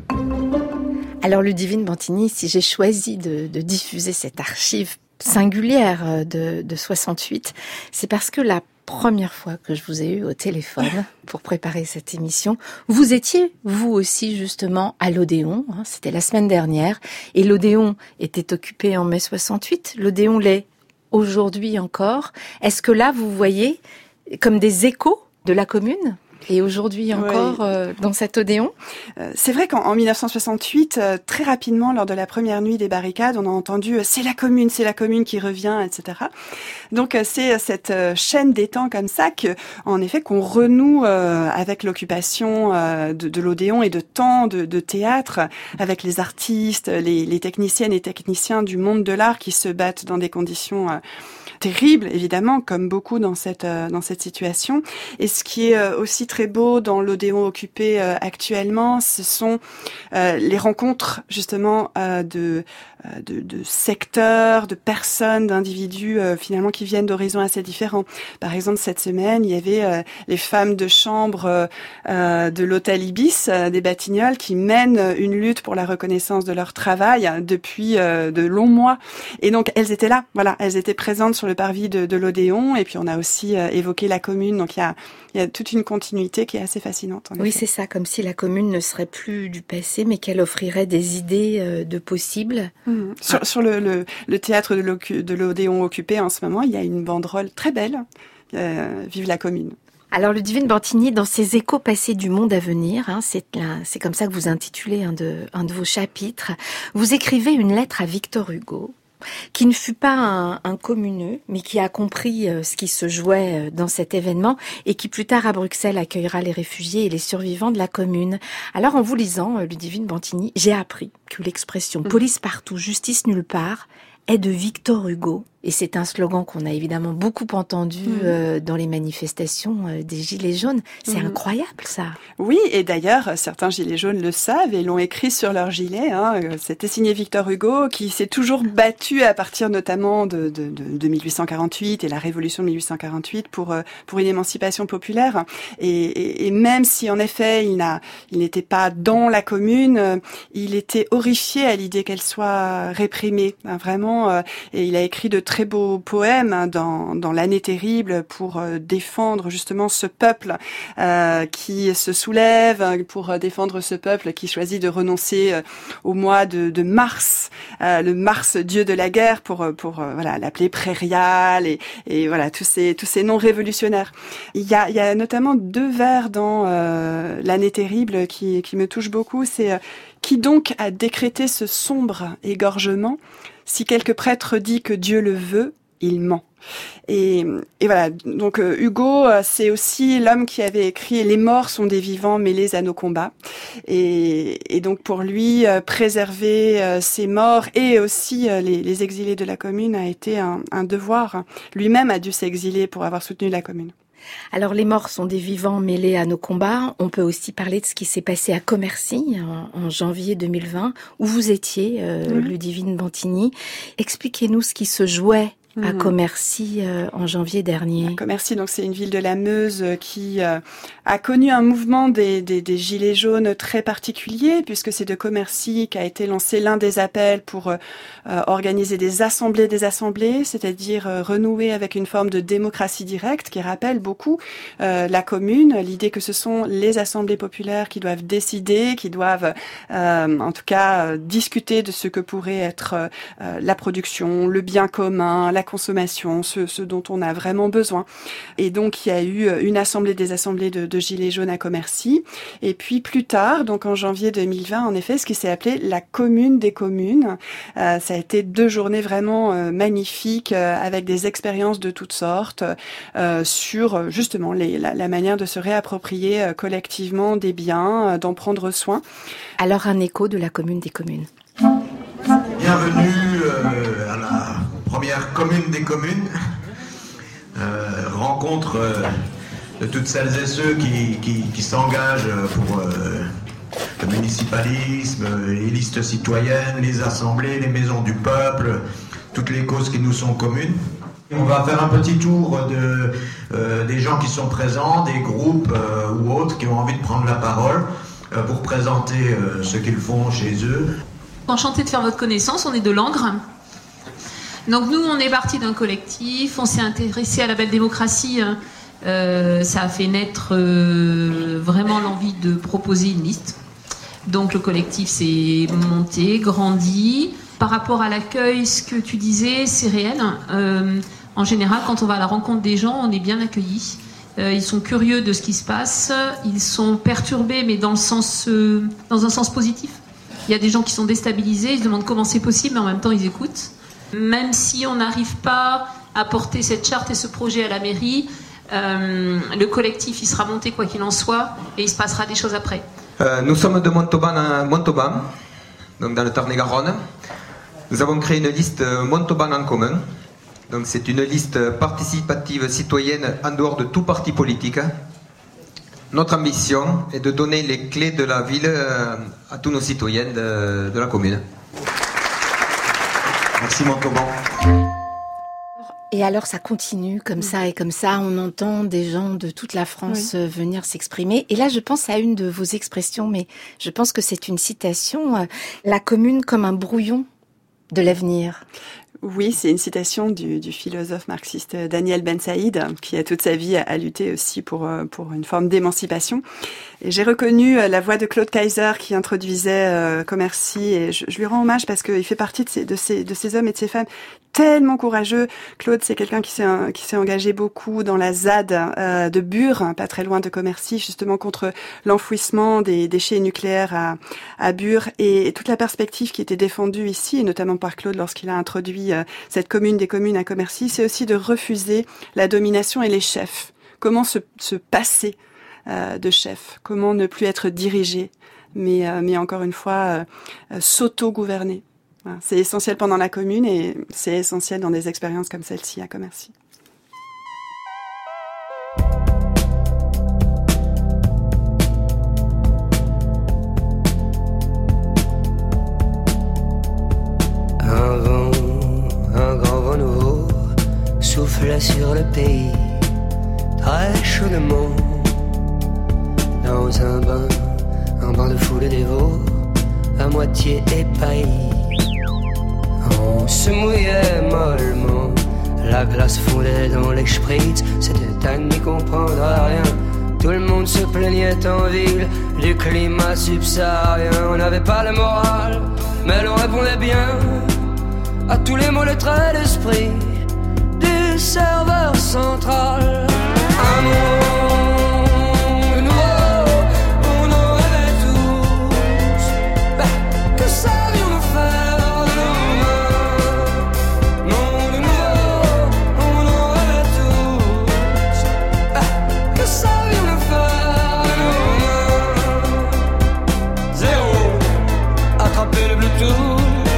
Alors Ludivine Bantigny, si j'ai choisi de, de diffuser cette archive singulière de, de soixante-huit, c'est parce que la première fois que je vous ai eu au téléphone pour préparer cette émission, vous étiez, vous aussi, justement, à l'Odéon, hein, c'était la semaine dernière, et l'Odéon était occupé en mai soixante-huit, l'Odéon l'est aujourd'hui encore. Est-ce que là, vous voyez comme des échos de la commune ? Et aujourd'hui encore, oui. euh, dans cet Odéon ? euh, C'est vrai qu'en dix-neuf cent soixante-huit, euh, très rapidement, lors de la première nuit des barricades, on a entendu euh, « c'est la commune, c'est la commune qui revient », et cetera. Donc euh, c'est euh, cette euh, chaîne des temps comme ça que, en effet, qu'on renoue euh, avec l'occupation euh, de, de l'Odéon et de temps de, de théâtre, avec les artistes, les, les techniciennes et techniciens du monde de l'art qui se battent dans des conditions euh, terribles, évidemment, comme beaucoup dans cette euh, dans cette situation. Et ce qui est euh, aussi très beau dans l'Odéon occupé euh, actuellement, ce sont euh, les rencontres justement euh, de, euh, de de secteurs, de personnes, d'individus euh, finalement qui viennent d'horizons assez différents. Par exemple, cette semaine, il y avait euh, les femmes de chambre euh, euh, de l'hôtel Ibis euh, des Batignolles qui mènent une lutte pour la reconnaissance de leur travail depuis euh, de longs mois. Et donc elles étaient là, voilà, elles étaient présentes sur le parvis de, de l'Odéon. Et puis on a aussi euh, évoqué la commune. Donc il y a il y a toute une continuité qui est assez fascinante. Oui, effet. C'est ça, comme si la commune ne serait plus du passé, mais qu'elle offrirait des idées euh, de possibles. Mmh. Sur, ah. sur le, le, le théâtre de, de l'Odéon occupé en ce moment, il y a une banderole très belle. Euh, Vive la commune. Alors, Ludivine Bantigny, dans ces échos passés du monde à venir, hein, c'est, là, c'est comme ça que vous intitulez un de, un de vos chapitres, vous écrivez une lettre à Victor Hugo, qui ne fut pas un, un communeux, mais qui a compris euh, ce qui se jouait euh, dans cet événement et qui plus tard à Bruxelles accueillera les réfugiés et les survivants de la Commune. Alors en vous lisant, euh, Ludivine Bantigny, j'ai appris que l'expression mmh. « police partout, justice nulle part » est de Victor Hugo. Et c'est un slogan qu'on a évidemment beaucoup entendu mmh. euh, dans les manifestations euh, des Gilets jaunes. C'est mmh. incroyable, ça. Oui, et d'ailleurs, certains Gilets jaunes le savent et l'ont écrit sur leur gilet. Hein. C'était signé Victor Hugo, qui s'est toujours battu à partir notamment de, de, de, de mille huit cent quarante-huit et la Révolution de mille huit cent quarante-huit pour, pour une émancipation populaire. Et, et, et même si, en effet, il, n'a, il n'était pas dans la Commune, il était horrifié à l'idée qu'elle soit réprimée. Hein, vraiment, et il a écrit de très très beau poème dans, dans l'année terrible pour euh, défendre justement ce peuple euh, qui se soulève, pour défendre ce peuple qui choisit de renoncer euh, au mois de, de mars, euh, le Mars, dieu de la guerre, pour pour euh, voilà l'appeler prairial et, et voilà tous ces tous ces noms révolutionnaires. Il y a il y a notamment deux vers dans euh, l'année terrible qui qui me touchent beaucoup. C'est euh, qui donc a décrété ce sombre égorgement? Si quelque prêtre dit que Dieu le veut, il ment. Et, et voilà, donc euh, Hugo, c'est aussi l'homme qui avait écrit « Les morts sont des vivants mêlés à nos combats ». Et, et donc pour lui, euh, préserver euh, ces morts et aussi euh, les, les exilés de la Commune a été un, un devoir. Lui-même a dû s'exiler pour avoir soutenu la Commune. Alors, les morts sont des vivants mêlés à nos combats. On peut aussi parler de ce qui s'est passé à Commercy en, en janvier deux mille vingt, où vous étiez, euh, mmh. Ludivine Bantigny. Expliquez-nous ce qui se jouait à Commercy euh, en janvier dernier. À Commercy, donc c'est une ville de la Meuse qui euh, a connu un mouvement des, des, des gilets jaunes très particulier, puisque c'est de Commercy qu'a été lancé l'un des appels pour euh, organiser des assemblées des assemblées, c'est-à-dire euh, renouer avec une forme de démocratie directe qui rappelle beaucoup euh, la commune, l'idée que ce sont les assemblées populaires qui doivent décider, qui doivent euh, en tout cas euh, discuter de ce que pourrait être euh, la production, le bien commun, la consommation, ce, ce dont on a vraiment besoin. Et donc, il y a eu une assemblée des assemblées de, de Gilets jaunes à Commercy. Et puis, plus tard, donc en janvier deux mille vingt, en effet, ce qui s'est appelé la commune des communes. Euh, ça a été deux journées vraiment euh, magnifiques, euh, avec des expériences de toutes sortes, euh, sur justement les, la, la manière de se réapproprier euh, collectivement des biens, euh, d'en prendre soin. Alors, un écho de la commune des communes. Bienvenue euh, à la première commune des communes, euh, rencontre euh, de toutes celles et ceux qui, qui, qui s'engagent pour euh, le municipalisme, les listes citoyennes, les assemblées, les maisons du peuple, toutes les causes qui nous sont communes. On va faire un petit tour de, euh, des gens qui sont présents, des groupes euh, ou autres qui ont envie de prendre la parole euh, pour présenter euh, ce qu'ils font chez eux. Enchanté de faire votre connaissance, on est de Langres. Donc nous, on est parti d'un collectif, on s'est intéressé à la belle démocratie. Euh, ça a fait naître euh, vraiment l'envie de proposer une liste. Donc le collectif s'est monté, grandi. Par rapport à l'accueil, ce que tu disais, c'est réel. Euh, en général, quand on va à la rencontre des gens, on est bien accueillis. Euh, ils sont curieux de ce qui se passe. Ils sont perturbés, mais dans le sens, euh, dans un sens positif. Il y a des gens qui sont déstabilisés, ils se demandent comment c'est possible, mais en même temps, ils écoutent. Même si on n'arrive pas à porter cette charte et ce projet à la mairie, euh, le collectif, il sera monté quoi qu'il en soit, et il se passera des choses après. Euh, nous sommes de Montauban, Montauban, donc dans le Tarn-et-Garonne. Nous avons créé une liste Montauban en commun. Donc c'est une liste participative citoyenne en dehors de tout parti politique. Notre ambition est de donner les clés de la ville à tous nos citoyens de, de la commune. Merci Montauban. Et alors ça continue comme ça et comme ça, on entend des gens de toute la France oui. venir s'exprimer. Et là je pense à une de vos expressions, mais je pense que c'est une citation, la commune comme un brouillon de l'avenir. Oui, c'est une citation du, du philosophe marxiste Daniel Ben Saïd, qui a toute sa vie a lutté aussi pour, pour une forme d'émancipation. Et j'ai reconnu la voix de Claude Kaiser qui introduisait euh, Commercy, et je, je lui rends hommage parce qu'il fait partie de ces, de, ces, de ces hommes et de ces femmes tellement courageux. Claude, c'est quelqu'un qui s'est, qui s'est engagé beaucoup dans la Z A D euh, de Bure, pas très loin de Commercy, justement contre l'enfouissement des déchets nucléaires à, à Bure, et, et toute la perspective qui était défendue ici, et notamment par Claude lorsqu'il a introduit euh, cette commune des communes à Commercy, c'est aussi de refuser la domination et les chefs. Comment se, se passer euh, de chef, comment ne plus être dirigé, mais, euh, mais encore une fois, euh, s'auto-gouverner. Voilà. C'est essentiel pendant la commune et c'est essentiel dans des expériences comme celle-ci à Commercy. Un vent, un grand vent nouveau souffle sur le pays, très chaudement. Dans un bain, un bain de foule dévot, à moitié épaillis. On se mouillait mollement, la glace fondait dans les spritz, c'était à n'y comprendre rien. Tout le monde se plaignait en ville du climat subsaharien. On n'avait pas le moral, mais l'on répondait bien à tous les mots, le trait d'esprit du serveur central. Un monde nouveau, on en rêvait tous. Ben, que savions-nous faire de nos mains? Monde nouveau, on en rêvait tous. Ben, que savions-nous faire de nos mains? Zéro, attraper le Bluetooth.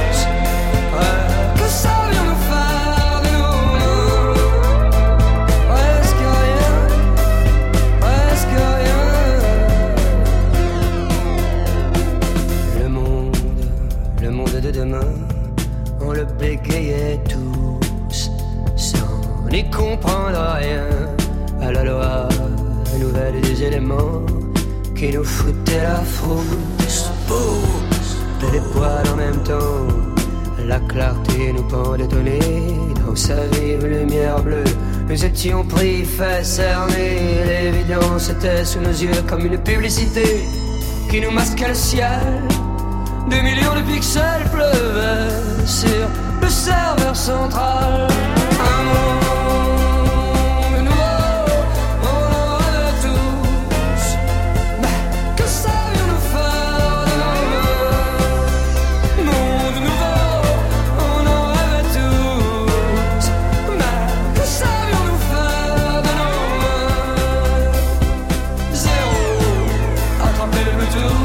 On le bégayait tous sans n'y comprendre rien à la loi nouvelle des éléments qui nous foutaient la frousse. Pousse des poils en même temps, la clarté nous pendait au nez. Dans sa vive lumière bleue, nous étions pris, fait cerner. L'évidence était sous nos yeux comme une publicité qui nous masquait le ciel. Des millions de pixels pleuvaient sur le serveur central. Un monde nouveau, on en rêvait tous. Mais que savions-nous faire de nos mains? Monde nouveau, on en rêvait tous. Mais que savions-nous faire de nos mains? Zéro, attraper le Bluetooth.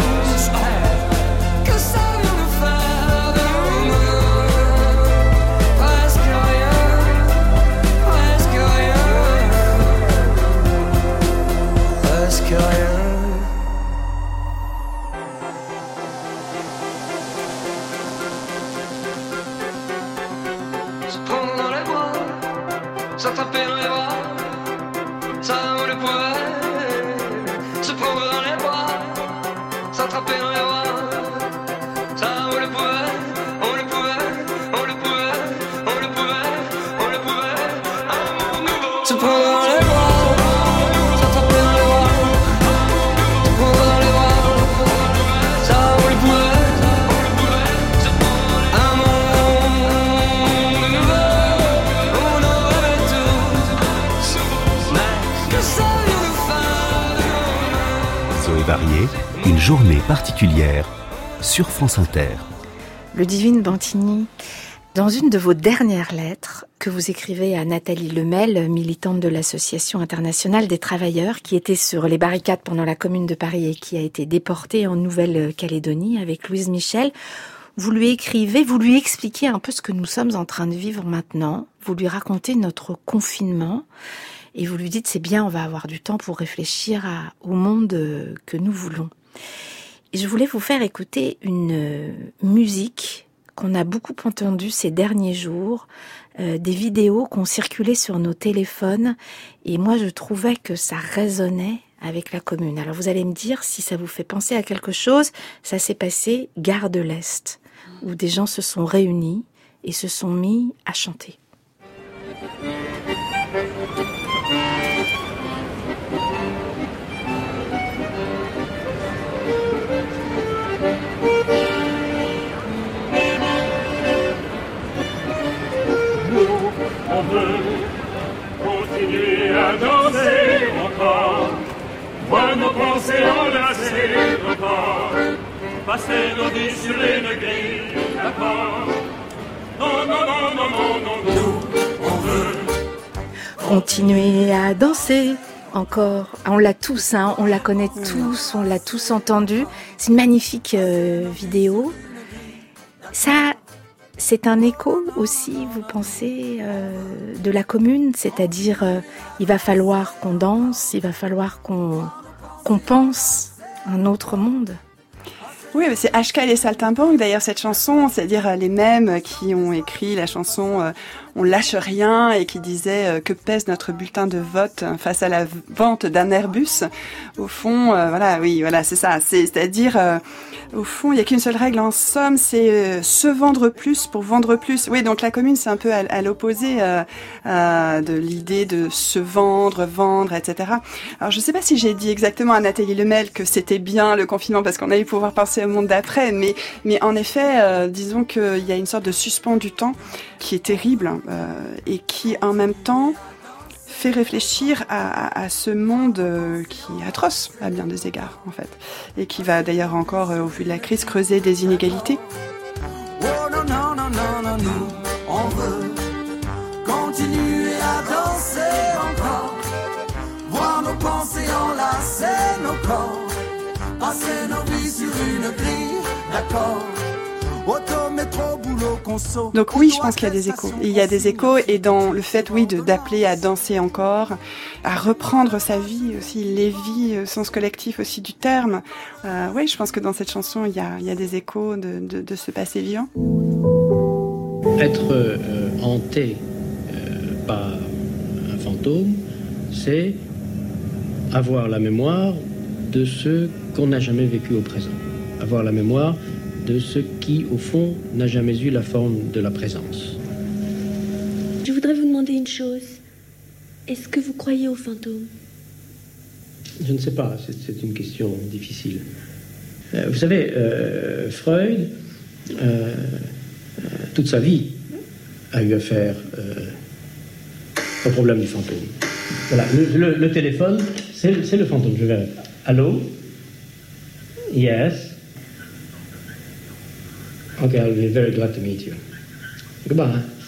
S'attraper dans les bras, ça on le pouvait. Se prendre dans les bras, s'attraper dans les bras, ça on le pouvait, on le pouvait, on le pouvait, on le pouvait, on le pouvait. Un monde nouveau. Se prendre dans les bras, s'attraper dans les bras, se prendre dans les bras, ça on le pouvait. Zoé Varier, une journée particulière sur France Inter. Ludivine Bantigny, dans une de vos dernières lettres que vous écrivez à Nathalie Lemel, militante de l'Association internationale des travailleurs, qui était sur les barricades pendant la Commune de Paris et qui a été déportée en Nouvelle-Calédonie avec Louise Michel, vous lui écrivez, vous lui expliquez un peu ce que nous sommes en train de vivre maintenant, vous lui racontez notre confinement, et vous lui dites, c'est bien, on va avoir du temps pour réfléchir à, au monde que nous voulons. Et je voulais vous faire écouter une musique qu'on a beaucoup entendue ces derniers jours, euh, des vidéos qui ont circulé sur nos téléphones, et moi je trouvais que ça résonnait avec la commune. Alors vous allez me dire si ça vous fait penser à quelque chose. Ça s'est passé gare de l'Est, où des gens se sont réunis et se sont mis à chanter. On veut continuer à danser encore, voir nos pensées enlacer nos corps, passer nos vies sur une grille d'accord. Non, non, non, non, non, non, nous, on veut continuer à danser encore. On l'a tous, hein, on la connaît tous, on l'a tous entendue. C'est une magnifique euh, vidéo. Ça... C'est un écho aussi, vous pensez, euh, de la commune, c'est-à-dire euh, il va falloir qu'on danse, il va falloir qu'on qu'on pense un autre monde. Oui, c'est H K et les Saltimbanques, d'ailleurs, cette chanson, c'est-à-dire les mêmes qui ont écrit la chanson euh, « On lâche rien » et qui disaient euh, « Que pèse notre bulletin de vote face à la vente d'un Airbus ?» Au fond, euh, voilà, oui, voilà, c'est ça. C'est, c'est-à-dire, euh, au fond, il n'y a qu'une seule règle en somme, c'est euh, se vendre plus pour vendre plus. Oui, donc la commune, c'est un peu à, à l'opposé euh, euh, de l'idée de se vendre, vendre, et cetera. Alors, je ne sais pas si j'ai dit exactement à Nathalie Lemel que c'était bien le confinement parce qu'on allait pouvoir penser au monde d'après, mais, mais en effet, euh, disons qu'il y a une sorte de suspens du temps qui est terrible euh, et qui, en même temps, fait réfléchir à, à, à ce monde euh, qui est atroce à bien des égards, en fait, et qui va d'ailleurs encore, euh, au vu de la crise, creuser des inégalités. Oh non, non, non, non, non, nous, on veut continuer à danser encore, voir nos pensées enlacer nos corps, passer nos vies sur une grille, d'accord. Auto, métro, boulot, conso. Donc oui, je pense qu'il y a des échos. Il y a des échos et dans le fait, oui, de, d'appeler à danser encore, à reprendre sa vie aussi, les vies, sens collectif aussi du terme. Euh, oui, je pense que dans cette chanson, il y a, il y a des échos de, de, de ce passé vivant. Être euh, hanté euh, par un fantôme, c'est avoir la mémoire de ce qu'on n'a jamais vécu au présent. Avoir la mémoire de ce qui, au fond, n'a jamais eu la forme de la présence. Je voudrais vous demander une chose. Est-ce que vous croyez aux fantômes ? Je ne sais pas, c'est, c'est une question difficile. Euh, vous savez, euh, Freud, euh, euh, toute sa vie, a eu affaire euh, au problème du fantôme. Voilà, le, le, le téléphone, c'est, c'est le fantôme. Je vais... Allô ? Yes. Okay, I'll be very glad to meet you. Goodbye.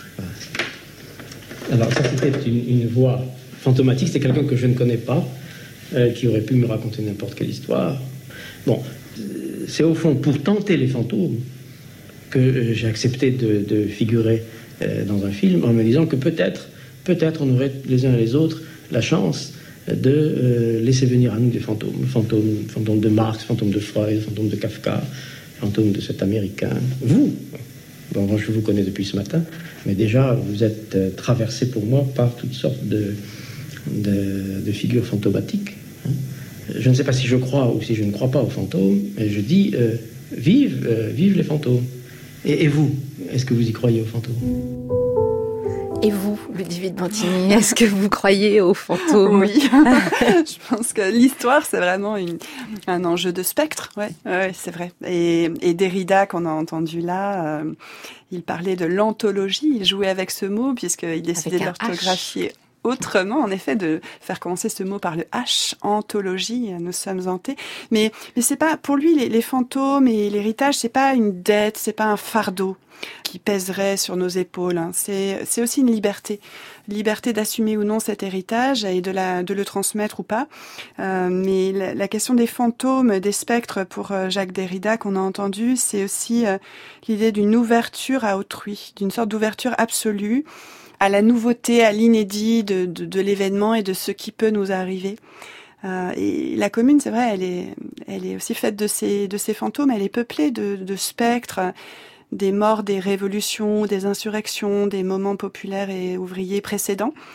Alors ça, c'était une, une voix fantomatique. C'est quelqu'un que je ne connais pas, euh, qui aurait pu me raconter n'importe quelle histoire. Bon, c'est au fond pour tenter les fantômes que euh, j'ai accepté de, de figurer euh, dans un film en me disant que peut-être, peut-être on aurait les uns et les autres la chance de euh, laisser venir à nous des fantômes. Fantômes, fantômes de Marx, fantômes de Freud, fantômes de Kafka, fantômes de cet Américain. Vous, bon, je vous connais depuis ce matin, mais déjà vous êtes euh, traversé pour moi par toutes sortes de, de, de figures fantomatiques. Hein. Je ne sais pas si je crois ou si je ne crois pas aux fantômes, mais je dis euh, vive, euh, vive les fantômes. Et, et vous, est-ce que vous y croyez aux fantômes ? Et vous, Ludivine Bantigny, est-ce que vous croyez aux fantômes ? Oui, je pense que l'histoire, c'est vraiment une, un enjeu de spectre, ouais, ouais, c'est vrai. Et, et Derrida, qu'on a entendu là, euh, il parlait de l'anthologie, il jouait avec ce mot, puisqu'il décidait de l'orthographier autrement, en effet, de faire commencer ce mot par le H, anthologie, nous sommes hantés. Mais, mais c'est pas, pour lui, les, les fantômes et l'héritage, c'est pas une dette, c'est pas un fardeau qui pèserait sur nos épaules. Hein. C'est, c'est aussi une liberté. Liberté d'assumer ou non cet héritage et de, la, de le transmettre ou pas. Euh, mais la, la question des fantômes, des spectres pour Jacques Derrida qu'on a entendu, c'est aussi euh, l'idée d'une ouverture à autrui, d'une sorte d'ouverture absolue à la nouveauté, à l'inédit de, de, de l'événement et de ce qui peut nous arriver. Euh, et la commune, c'est vrai, elle est, elle est aussi faite de ces, de ces fantômes, elle est peuplée de, de spectres, des morts, des révolutions, des insurrections, des moments populaires et ouvriers précédents.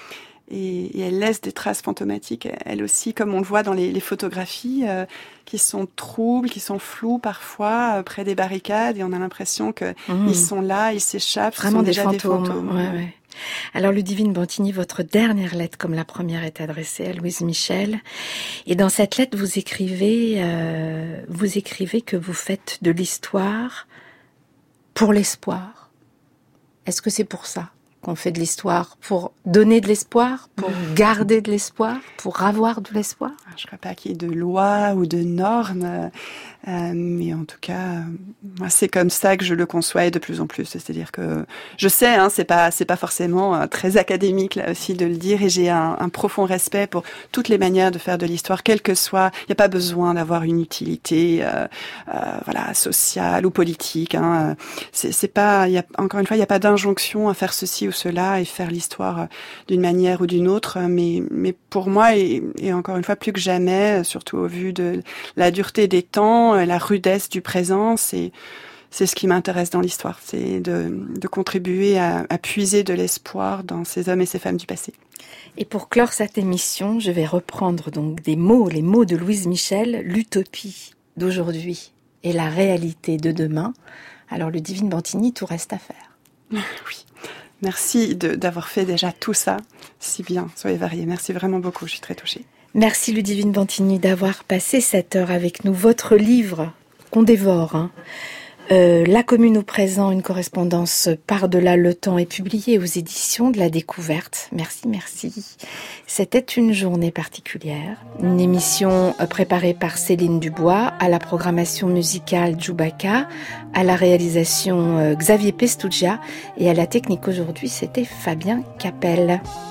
Et, et elle laisse des traces fantomatiques, elle aussi, comme on le voit dans les, les photographies, euh, qui sont troubles, qui sont floues parfois, euh, près des barricades, et on a l'impression que mmh. ils sont là, ils s'échappent, vraiment ce sont des déjà fantômes. des fantômes. Ouais, ouais. Alors Ludivine Bantigny, votre dernière lettre, comme la première, est adressée à Louise Michel. Et dans cette lettre, vous écrivez, euh, vous écrivez que vous faites de l'histoire pour l'espoir. Est-ce que c'est pour ça qu'on fait de l'histoire? Pour donner de l'espoir? Pour garder de l'espoir? Pour avoir de l'espoir? Je ne crois pas qu'il y ait de lois ou de normes, euh, mais en tout cas, moi, c'est comme ça que je le conçois et de plus en plus. C'est-à-dire que je sais, hein, c'est pas, c'est pas forcément euh, très académique là aussi de le dire, et j'ai un, un profond respect pour toutes les manières de faire de l'histoire, quelle que soit. Il n'y a pas besoin d'avoir une utilité, euh, euh, voilà, sociale ou politique. Hein. C'est, c'est pas, il y a, encore une fois, il n'y a pas d'injonction à faire ceci ou cela et faire l'histoire d'une manière ou d'une autre. Mais, mais pour moi, et, et encore une fois, plus que jamais, surtout au vu de la dureté des temps, la rudesse du présent, c'est c'est ce qui m'intéresse dans l'histoire, c'est de, de contribuer à, à puiser de l'espoir dans ces hommes et ces femmes du passé. Et pour clore cette émission, je vais reprendre donc des mots, les mots de Louise Michel, l'utopie d'aujourd'hui et la réalité de demain. Alors Ludivine Bantigny, tout reste à faire. Oui. Merci de, d'avoir fait déjà tout ça si bien. Soyez variés. Merci vraiment beaucoup. Je suis très touchée. Merci Ludivine Bantigny d'avoir passé cette heure avec nous. Votre livre qu'on dévore, hein, euh, La commune au présent, une correspondance par-delà le temps, est publié aux éditions de la Découverte. Merci, merci. C'était une journée particulière. Une émission préparée par Céline Dubois, à la programmation musicale Djoubaka, à la réalisation Xavier Pestugia et à la technique aujourd'hui, c'était Fabien Capel.